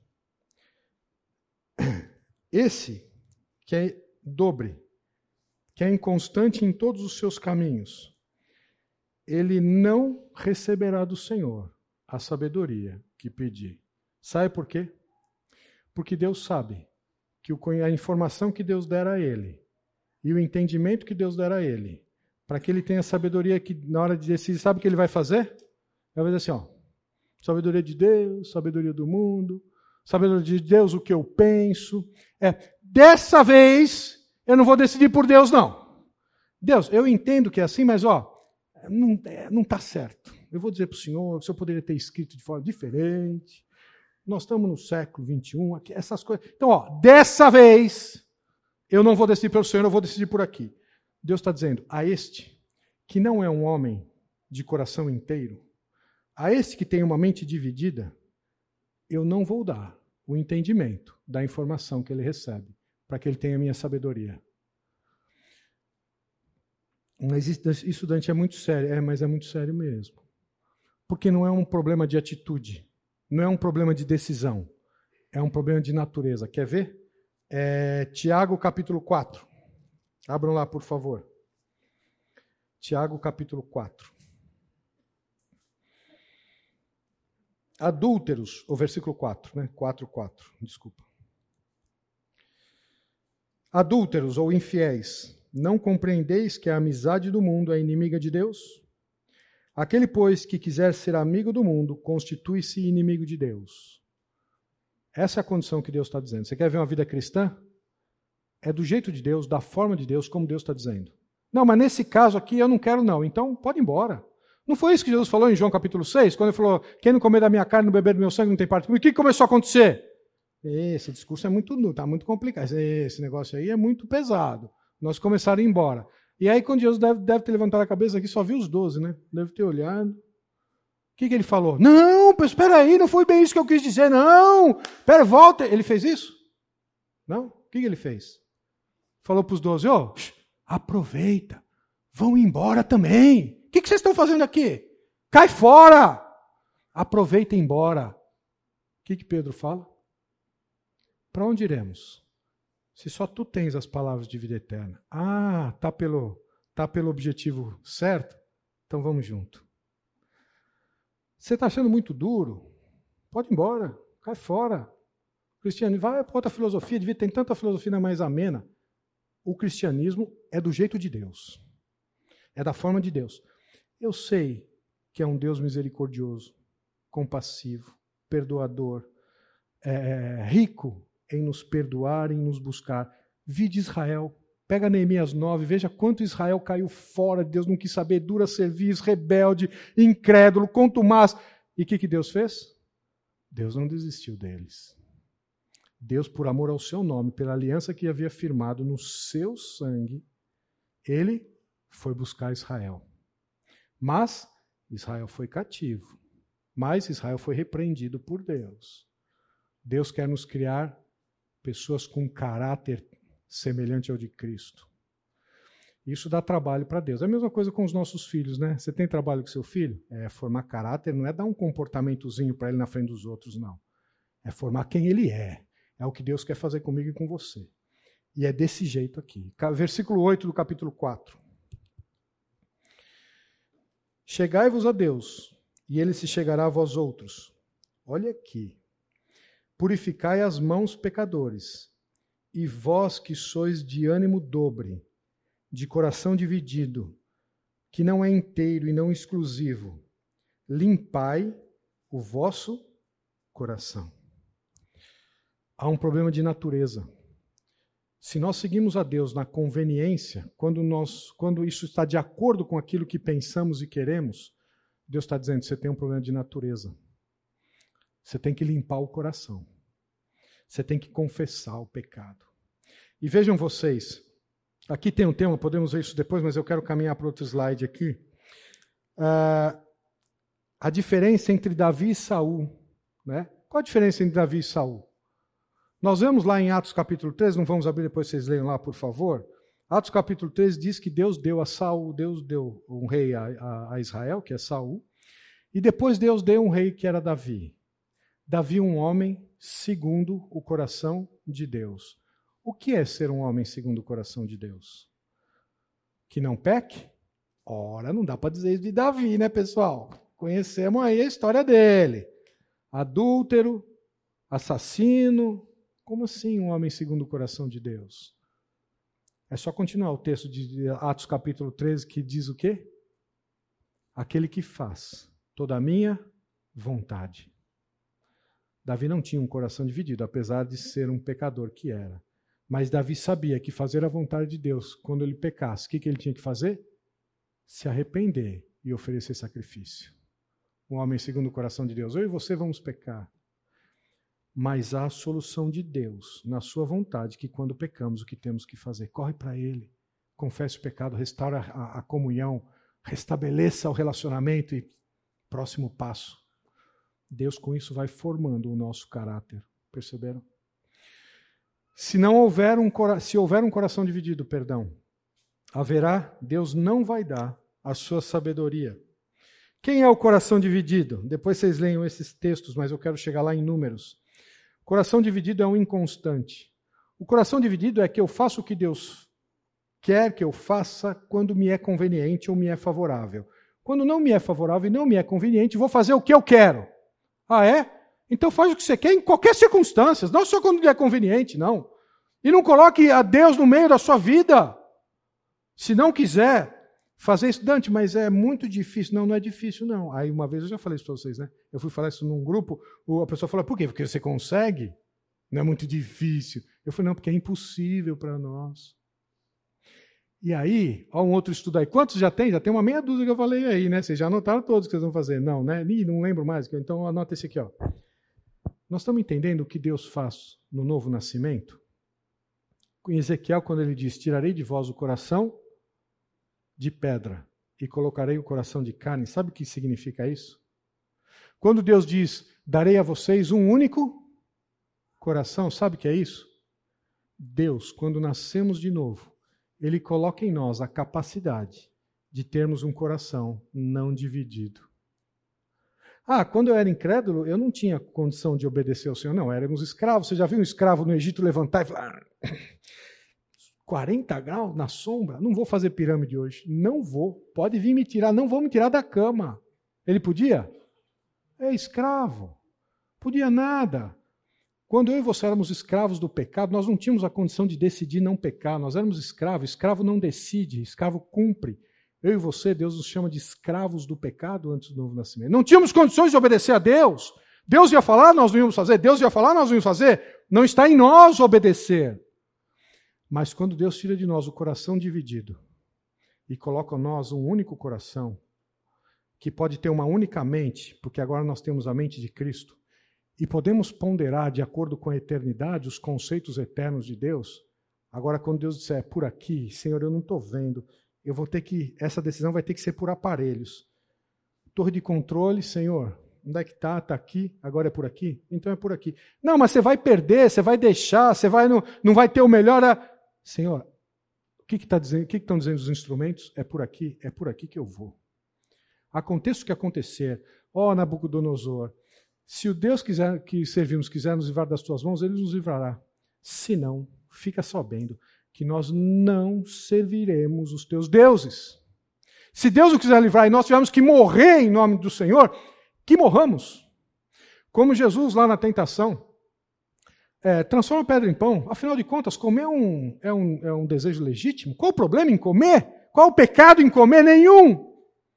Esse que é dobre, que é inconstante em todos os seus caminhos, ele não receberá do Senhor a sabedoria que pedir. Sabe por quê? Porque Deus sabe que a informação que Deus der a ele e o entendimento que Deus der a ele, para que ele tenha sabedoria que na hora de decidir, sabe o que ele vai fazer? Ele vai dizer assim, sabedoria de Deus, sabedoria do mundo, sabedoria de Deus, o que eu penso. Dessa vez, eu não vou decidir por Deus, não. Deus, eu entendo que é assim, mas não está certo. Eu vou dizer para o senhor poderia ter escrito de forma diferente. Nós estamos no século XXI, essas coisas. Então, dessa vez, eu não vou decidir pelo Senhor, eu vou decidir por aqui. Deus está dizendo, a este, que não é um homem de coração inteiro, a este que tem uma mente dividida, eu não vou dar o entendimento da informação que ele recebe, para que ele tenha a minha sabedoria. Mas isso, Dante, é muito sério. Mas é muito sério mesmo. Porque não é um problema de atitude, não é um problema de decisão, é um problema de natureza. Quer ver? Tiago capítulo 4. Abram lá, por favor. Tiago capítulo 4. Adúlteros, o versículo 4, né? 4:4, desculpa. Adúlteros ou infiéis, não compreendeis que a amizade do mundo é inimiga de Deus? Aquele, pois, que quiser ser amigo do mundo, constitui-se inimigo de Deus. Essa é a condição que Deus está dizendo. Você quer ver uma vida cristã? É do jeito de Deus, da forma de Deus, como Deus está dizendo. Não, mas nesse caso aqui eu não quero não, então pode ir embora. Não foi isso que Jesus falou em João capítulo 6, quando ele falou, quem não comer da minha carne, não beber do meu sangue, não tem parte comigo. O que começou a acontecer? Esse discurso está muito complicado. Esse negócio aí é muito pesado. Nós começaram a ir embora. E aí, quando Jesus deve ter levantado a cabeça aqui, só viu os 12, né? Deve ter olhado. O que ele falou? Não, espera aí, não foi bem isso que eu quis dizer, não. Espera, volta. Ele fez isso? Não? O que ele fez? Falou para os 12, aproveita, vão embora também. O que vocês estão fazendo aqui? Cai fora! Aproveita e embora. O que Pedro fala? Para onde iremos? Se só tu tens as palavras de vida eterna. Tá pelo objetivo certo? Então vamos junto. Você está achando muito duro? Pode ir embora, cai fora. Cristianismo, vai para outra filosofia, devia ter tanta filosofia mais amena. O cristianismo é do jeito de Deus. É da forma de Deus. Eu sei que é um Deus misericordioso, compassivo, perdoador, rico em nos perdoar, em nos buscar. Vide Israel. Pega Neemias 9, veja quanto Israel caiu fora de Deus, não quis saber, dura serviço, rebelde, incrédulo, contumaz. E o que Deus fez? Deus não desistiu deles. Deus, por amor ao seu nome, pela aliança que havia firmado no seu sangue, ele foi buscar Israel. Mas Israel foi cativo. Mas Israel foi repreendido por Deus. Deus quer nos criar pessoas com caráter semelhante ao de Cristo. Isso dá trabalho para Deus. É a mesma coisa com os nossos filhos, né? Você tem trabalho com seu filho? É formar caráter, não é dar um comportamentozinho para ele na frente dos outros, não. É formar quem ele é. É o que Deus quer fazer comigo e com você. E é desse jeito aqui. Versículo 8 do capítulo 4. Chegai-vos a Deus, e ele se chegará a vós outros. Olha aqui. Purificai as mãos, pecadores, e vós que sois de ânimo dobre, de coração dividido, que não é inteiro e não exclusivo, limpai o vosso coração. Há um problema de natureza. Se nós seguimos a Deus na conveniência, quando isso está de acordo com aquilo que pensamos e queremos, Deus está dizendo que você tem um problema de natureza. Você tem que limpar o coração. Você tem que confessar o pecado. E vejam vocês, aqui tem um tema, podemos ver isso depois, mas eu quero caminhar para outro slide aqui. A diferença entre Davi e Saul. Né? Qual a diferença entre Davi e Saul? Nós vemos lá em Atos capítulo 3, não vamos abrir, depois vocês leiam lá, por favor. Atos capítulo 3 diz que Deus deu a Saul, Deus deu um rei a Israel, que é Saul, e depois Deus deu um rei que era Davi. Davi, um homem segundo o coração de Deus. O que é ser um homem segundo o coração de Deus? Que não peque? Ora, não dá para dizer isso de Davi, né, pessoal? Conhecemos aí a história dele. Adúltero, assassino. Como assim um homem segundo o coração de Deus? É só continuar o texto de Atos capítulo 13 que diz o quê? Aquele que faz toda a minha vontade. Davi não tinha um coração dividido, apesar de ser um pecador que era. Mas Davi sabia que fazer a vontade de Deus, quando ele pecasse, o que ele tinha que fazer? Se arrepender e oferecer sacrifício. Um homem segundo o coração de Deus. Eu e você vamos pecar. Mas há a solução de Deus, na sua vontade, que quando pecamos, o que temos que fazer? Corre para Ele, confesse o pecado, restaura a comunhão, restabeleça o relacionamento e próximo passo. Deus com isso vai formando o nosso caráter. Perceberam? Se houver um coração dividido, haverá, Deus não vai dar a sua sabedoria. Quem é o coração dividido? Depois vocês leiam esses textos, mas eu quero chegar lá em Números. Coração dividido é um inconstante. O coração dividido é que eu faço o que Deus quer que eu faça quando me é conveniente ou me é favorável. Quando não me é favorável e não me é conveniente, vou fazer o que eu quero. Ah, é? Então faz o que você quer em qualquer circunstância, não só quando lhe é conveniente, não. E não coloque a Deus no meio da sua vida. Se não quiser fazer isso, Dante, mas é muito difícil. Não, não é difícil, não. Aí uma vez eu já falei isso para vocês, né? Eu fui falar isso num grupo, a pessoa falou, por quê? Porque você consegue? Não é muito difícil. Eu falei, não, porque é impossível para nós. E aí, ó, um outro estudo aí. Quantos já tem? Já tem uma meia dúzia que eu falei aí, né? Vocês já anotaram todos que vocês vão fazer. Não, né? Não lembro mais. Então anota esse aqui, ó. Nós estamos entendendo o que Deus faz no novo nascimento? Em Ezequiel, quando ele diz, tirarei de vós o coração de pedra e colocarei o coração de carne. Sabe o que significa isso? Quando Deus diz, darei a vocês um único coração, sabe o que é isso? Deus, quando nascemos de novo, Ele coloca em nós a capacidade de termos um coração não dividido. Ah, quando eu era incrédulo, eu não tinha condição de obedecer ao Senhor. Não, éramos escravos. Você já viu um escravo no Egito levantar e falar... 40 graus na sombra? Não vou fazer pirâmide hoje. Não vou. Pode vir me tirar. Não vou me tirar da cama. Ele podia? É escravo. Podia nada. Quando eu e você éramos escravos do pecado, nós não tínhamos a condição de decidir não pecar. Nós éramos escravos. Escravo não decide, escravo cumpre. Eu e você, Deus nos chama de escravos do pecado antes do novo nascimento. Não tínhamos condições de obedecer a Deus. Deus ia falar, nós não íamos fazer. Deus ia falar, nós não íamos fazer. Não está em nós obedecer. Mas quando Deus tira de nós o coração dividido e coloca em nós um único coração, que pode ter uma única mente, porque agora nós temos a mente de Cristo, e podemos ponderar de acordo com a eternidade os conceitos eternos de Deus, agora quando Deus disser, por aqui, Senhor, eu não estou vendo, essa decisão vai ter que ser por aparelhos. Torre de controle, Senhor, Onde é que está? Está aqui, agora é por aqui? Então é por aqui. Não, mas você vai perder, você vai deixar, você vai não vai ter o melhor. Senhor, o que está dizendo? O que estão dizendo os instrumentos? É por aqui que eu vou. Aconteça o que acontecer, ó Nabucodonosor, se o Deus que servimos quiser nos livrar das tuas mãos, ele nos livrará. Se não, fica sabendo que nós não serviremos os teus deuses. Se Deus o quiser livrar e nós tivermos que morrer em nome do Senhor, que morramos. Como Jesus lá na tentação, transforma pedra em pão. Afinal de contas, comer é um desejo legítimo. Qual o problema em comer? Qual o pecado em comer? Nenhum. O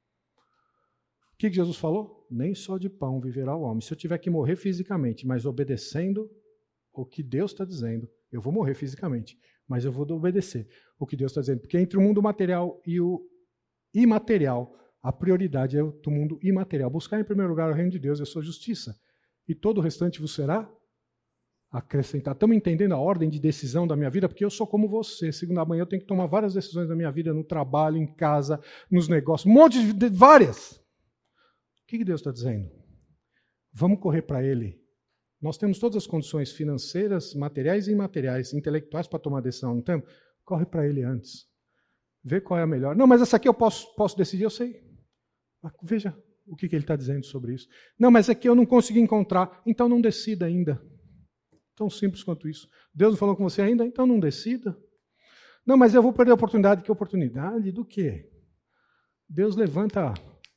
que Jesus falou? Nem só de pão viverá o homem. Se eu tiver que morrer fisicamente, mas obedecendo o que Deus está dizendo, eu vou morrer fisicamente, mas eu vou obedecer o que Deus está dizendo. Porque entre o mundo material e o imaterial, a prioridade é do mundo imaterial. Buscar em primeiro lugar o reino de Deus e a sua justiça. E todo o restante vos será acrescentado. Estamos entendendo a ordem de decisão da minha vida? Porque eu sou como você. Segunda manhã eu tenho que tomar várias decisões da minha vida, no trabalho, em casa, nos negócios, um monte de várias. O que Deus está dizendo? Vamos correr para Ele. Nós temos todas as condições financeiras, materiais e imateriais, intelectuais para tomar decisão, não temos? Corre para Ele antes. Vê qual é a melhor. Não, mas essa aqui eu posso decidir, eu sei. Mas veja o que ele está dizendo sobre isso. Não, mas aqui eu não consegui encontrar, então não decida ainda. Tão simples quanto isso. Deus não falou com você ainda, então não decida. Não, mas eu vou perder a oportunidade. Que oportunidade? Do quê? Deus levanta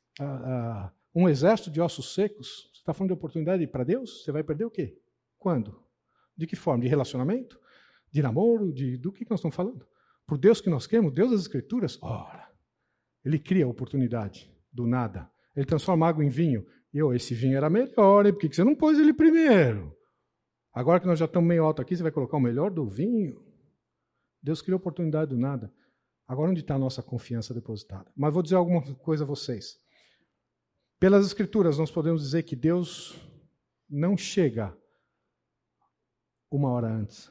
um exército de ossos secos. Você está falando de oportunidade para Deus? Você vai perder o quê? Quando? De que forma? De relacionamento? De namoro? Do que nós estamos falando? Por Deus que nós queremos, Deus das Escrituras, ora, Ele cria a oportunidade do nada. Ele transforma água em vinho. Esse vinho era melhor, hein? Por que você não pôs ele primeiro? Agora que nós já estamos meio alto aqui, você vai colocar o melhor do vinho? Deus cria a oportunidade do nada. Agora onde está a nossa confiança depositada? Mas vou dizer alguma coisa a vocês. Pelas Escrituras, nós podemos dizer que Deus não chega uma hora antes.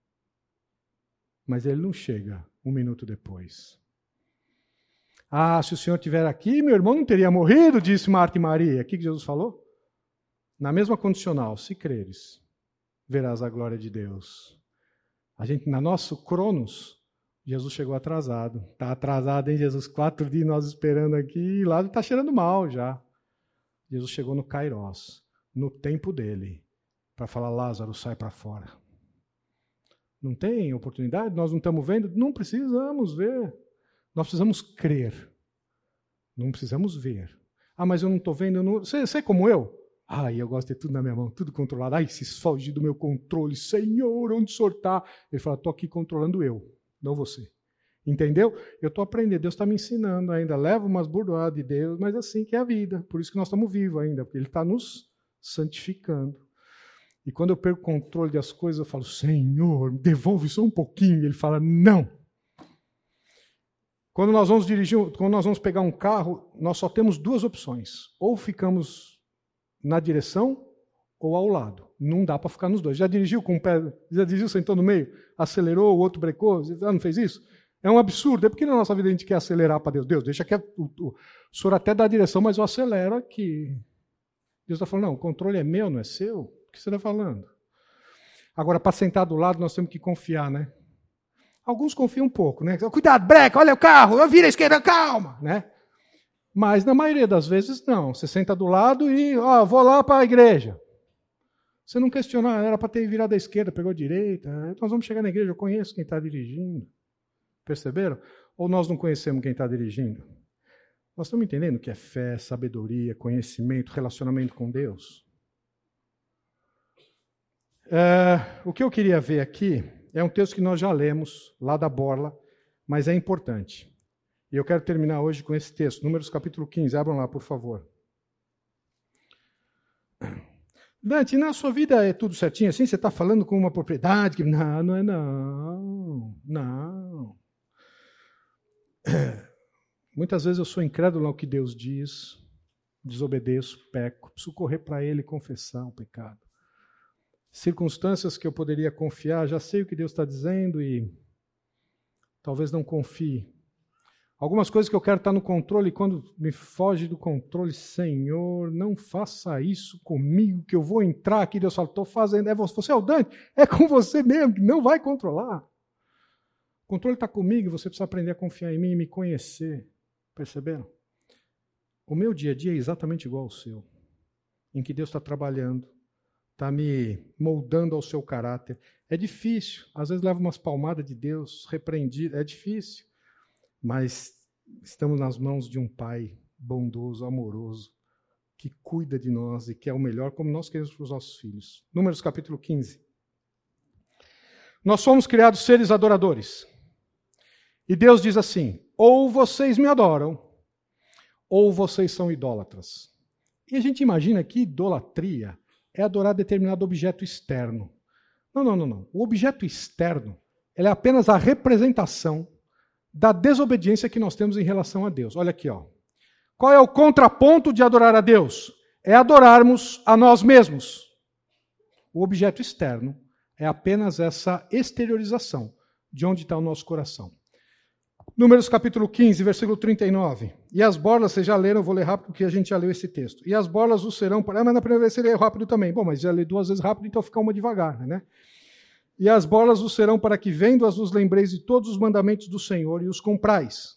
Mas ele não chega um minuto depois. Se o Senhor estiver aqui, meu irmão não teria morrido, disse Marta e Maria. O que Jesus falou? Na mesma condicional, se creres, verás a glória de Deus. Na nosso Cronos, Jesus chegou atrasado. Está atrasado, hein, Jesus? 4 dias nós esperando aqui, e lá está cheirando mal já. Jesus chegou no Kairos, no tempo dele, para falar, Lázaro, sai para fora. Não tem oportunidade? Nós não estamos vendo? Não precisamos ver. Nós precisamos crer. Não precisamos ver. Mas eu não estou vendo. Você é como eu? Eu gosto de ter tudo na minha mão, tudo controlado. Se foge do meu controle. Senhor, onde o Senhor está? Ele fala, estou aqui controlando eu, não você. Entendeu? Eu estou aprendendo. Deus está me ensinando ainda. Levo umas burdoadas de Deus, mas assim que é a vida. Por isso que nós estamos vivos ainda, porque Ele está nos santificando. E quando eu perco o controle das coisas, eu falo, Senhor, devolve só um pouquinho. Ele fala, não. Quando nós vamos quando nós vamos pegar um carro, nós só temos 2 opções. Ou ficamos na direção ou ao lado. Não dá para ficar nos dois. Já dirigiu com o pé, já dirigiu, sentou no meio, acelerou, o outro brecou, não fez isso? É um absurdo. É porque na nossa vida a gente quer acelerar para Deus. Deus, deixa que o Senhor até dá a direção, mas eu acelero aqui. Deus está falando, não, o controle é meu, não é seu. O que você está falando? Agora, para sentar do lado, nós temos que confiar, né? Alguns confiam um pouco, né? Cuidado, breca, olha o carro, vira a esquerda, calma, né? Mas na maioria das vezes, não. Você senta do lado e, vou lá para a igreja. Você não questiona, era para ter virado à esquerda, pegou a direita. Nós vamos chegar na igreja, eu conheço quem está dirigindo. Perceberam? Ou nós não conhecemos quem está dirigindo? Nós estamos entendendo o que é fé, sabedoria, conhecimento, relacionamento com Deus? O que eu queria ver aqui é um texto que nós já lemos, lá da Borla, mas é importante. E eu quero terminar hoje com esse texto, Números capítulo 15. Abram lá, por favor. Dante, na sua vida é tudo certinho assim? Você está falando com uma propriedade? Que... Não é não. Não. Muitas vezes eu sou incrédulo ao que Deus diz, desobedeço, peco, preciso correr para Ele e confessar o pecado. Circunstâncias que eu poderia confiar, já sei o que Deus está dizendo e talvez não confie. Algumas coisas que eu quero estar no controle, quando me foge do controle, Senhor, não faça isso comigo, que eu vou entrar aqui, Deus fala, estou fazendo, você é o Dante, é com você mesmo, que não vai controlar. O controle está comigo, você precisa aprender a confiar em mim e me conhecer. Perceberam? O meu dia a dia é exatamente igual ao seu, em que Deus está trabalhando, está me moldando ao seu caráter. É difícil, às vezes leva umas palmadas de Deus, repreendido, é difícil. Mas estamos nas mãos de um Pai bondoso, amoroso, que cuida de nós e quer o melhor como nós queremos para os nossos filhos. Números capítulo 15. Nós fomos criados seres adoradores. E Deus diz assim, ou vocês me adoram, ou vocês são idólatras. E a gente imagina que idolatria é adorar determinado objeto externo. Não. O objeto externo ele é apenas a representação da desobediência que nós temos em relação a Deus. Olha aqui, ó. Qual é o contraponto de adorar a Deus? É adorarmos a nós mesmos. O objeto externo é apenas essa exteriorização de onde está o nosso coração. Números capítulo 15, versículo 39. E as borlas, vocês já leram, eu vou ler rápido porque a gente já leu esse texto. E as borlas o serão para... mas na primeira vez você leu rápido também. Bom, mas já li 2 vezes rápido, então fica uma devagar, né? E as borlas os serão para que, vendo-as, os lembreis de todos os mandamentos do Senhor e os cumprais.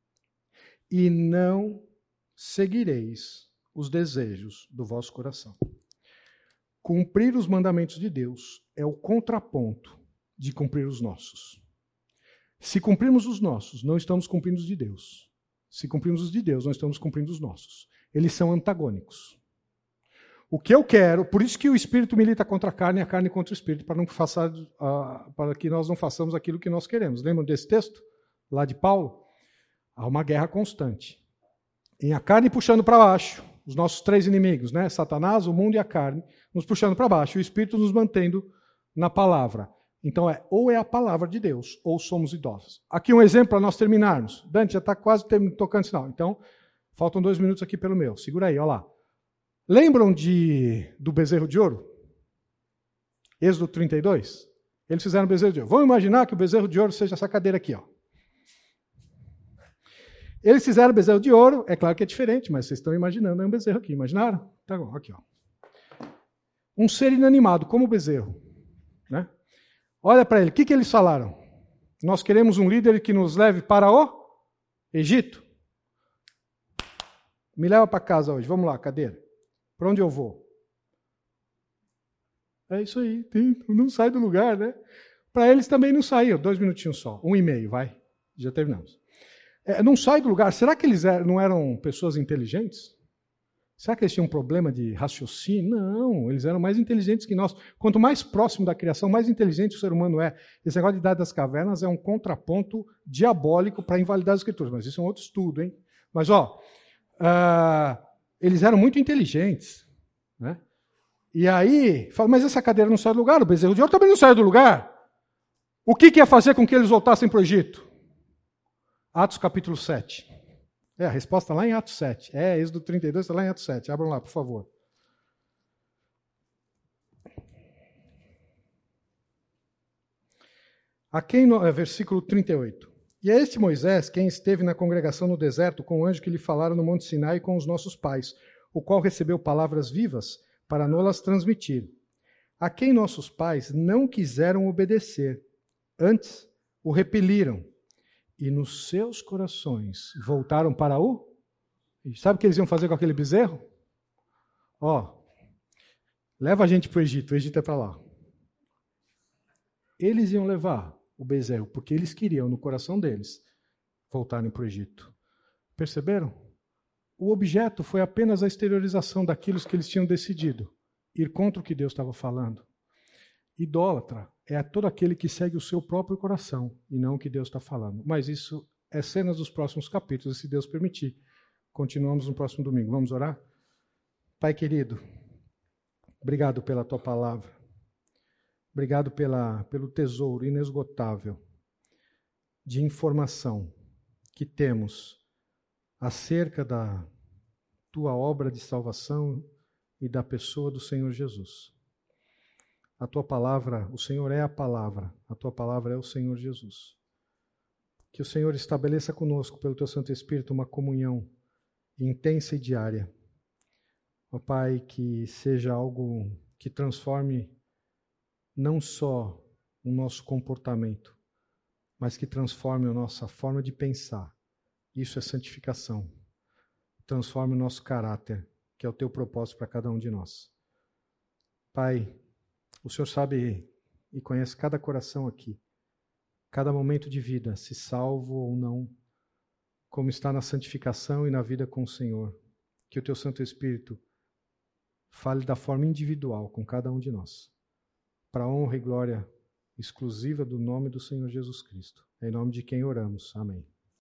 E não seguireis os desejos do vosso coração. Cumprir os mandamentos de Deus é o contraponto de cumprir os nossos. Se cumprirmos os nossos, não estamos cumprindo os de Deus. Se cumprirmos os de Deus, não estamos cumprindo os nossos. Eles são antagônicos. O que eu quero, por isso que o Espírito milita contra a carne e a carne contra o Espírito, para que nós não façamos aquilo que nós queremos. Lembram desse texto? Lá de Paulo? Há uma guerra constante. E a carne puxando para baixo, os nossos 3 inimigos, né? Satanás, o mundo e a carne, nos puxando para baixo, e o Espírito nos mantendo na palavra. Então, ou é a palavra de Deus, ou somos idólatras. Aqui um exemplo para nós terminarmos. Dante, já está quase tocando sinal. Então, faltam 2 minutos aqui pelo meu. Segura aí, olha lá. Lembram do bezerro de ouro? Êxodo 32? Eles fizeram bezerro de ouro. Vamos imaginar que o bezerro de ouro seja essa cadeira aqui, ó. Eles fizeram bezerro de ouro, é claro que é diferente, mas vocês estão imaginando, é um bezerro aqui, imaginaram? Tá bom, aqui, ó. Um ser inanimado, como o bezerro, né? Olha para ele, o que eles falaram? Nós queremos um líder que nos leve para o Egito. Me leva para casa hoje, vamos lá, cadeira. Para onde eu vou? É isso aí, não sai do lugar, né? Para eles também não saiu, 2 minutinhos só, 1,5, vai, já terminamos. Não sai do lugar, será que eles não eram pessoas inteligentes? Será que eles tinham um problema de raciocínio? Não, eles eram mais inteligentes que nós. Quanto mais próximo da criação, mais inteligente o ser humano é. Esse negócio de Idade das Cavernas é um contraponto diabólico para invalidar as escrituras, mas isso é um outro estudo, hein? Mas, eles eram muito inteligentes, né? E aí, fala, mas essa cadeira não sai do lugar, o bezerro de ouro também não sai do lugar. O que ia fazer com que eles voltassem para o Egito? Atos capítulo 7. A resposta lá em Atos 7. Êxodo 32 está lá em Atos 7. Abram lá, por favor. Versículo 38. E é este Moisés quem esteve na congregação no deserto com o anjo que lhe falara no Monte Sinai com os nossos pais, o qual recebeu palavras vivas para nos-las transmitir, a quem nossos pais não quiseram obedecer, antes o repeliram, e nos seus corações voltaram para o... Sabe o que eles iam fazer com aquele bezerro? Leva a gente para o Egito é para lá. Eles iam levar o bezerro, porque eles queriam, no coração deles, voltarem para o Egito. Perceberam? O objeto foi apenas a exteriorização daquilo que eles tinham decidido, ir contra o que Deus estava falando. Idólatra é todo aquele que segue o seu próprio coração e não o que Deus está falando. Mas isso é cenas dos próximos capítulos, e se Deus permitir, continuamos no próximo domingo. Vamos orar? Pai querido, obrigado pela tua palavra. Obrigado pelo tesouro inesgotável de informação que temos acerca da tua obra de salvação e da pessoa do Senhor Jesus. A tua palavra, o Senhor é a tua palavra é o Senhor Jesus. Que o Senhor estabeleça conosco, pelo Teu Santo Espírito, uma comunhão intensa e diária. Ó Pai, que seja algo que transforme não só o nosso comportamento, mas que transforme a nossa forma de pensar. Isso é santificação. Transforme o nosso caráter, que é o Teu propósito para cada um de nós. Pai, o Senhor sabe e conhece cada coração aqui, cada momento de vida, se salvo ou não, como está na santificação e na vida com o Senhor. Que o Teu Santo Espírito fale da forma individual com cada um de nós, para a honra e glória exclusiva do nome do Senhor Jesus Cristo. É em nome de quem oramos. Amém.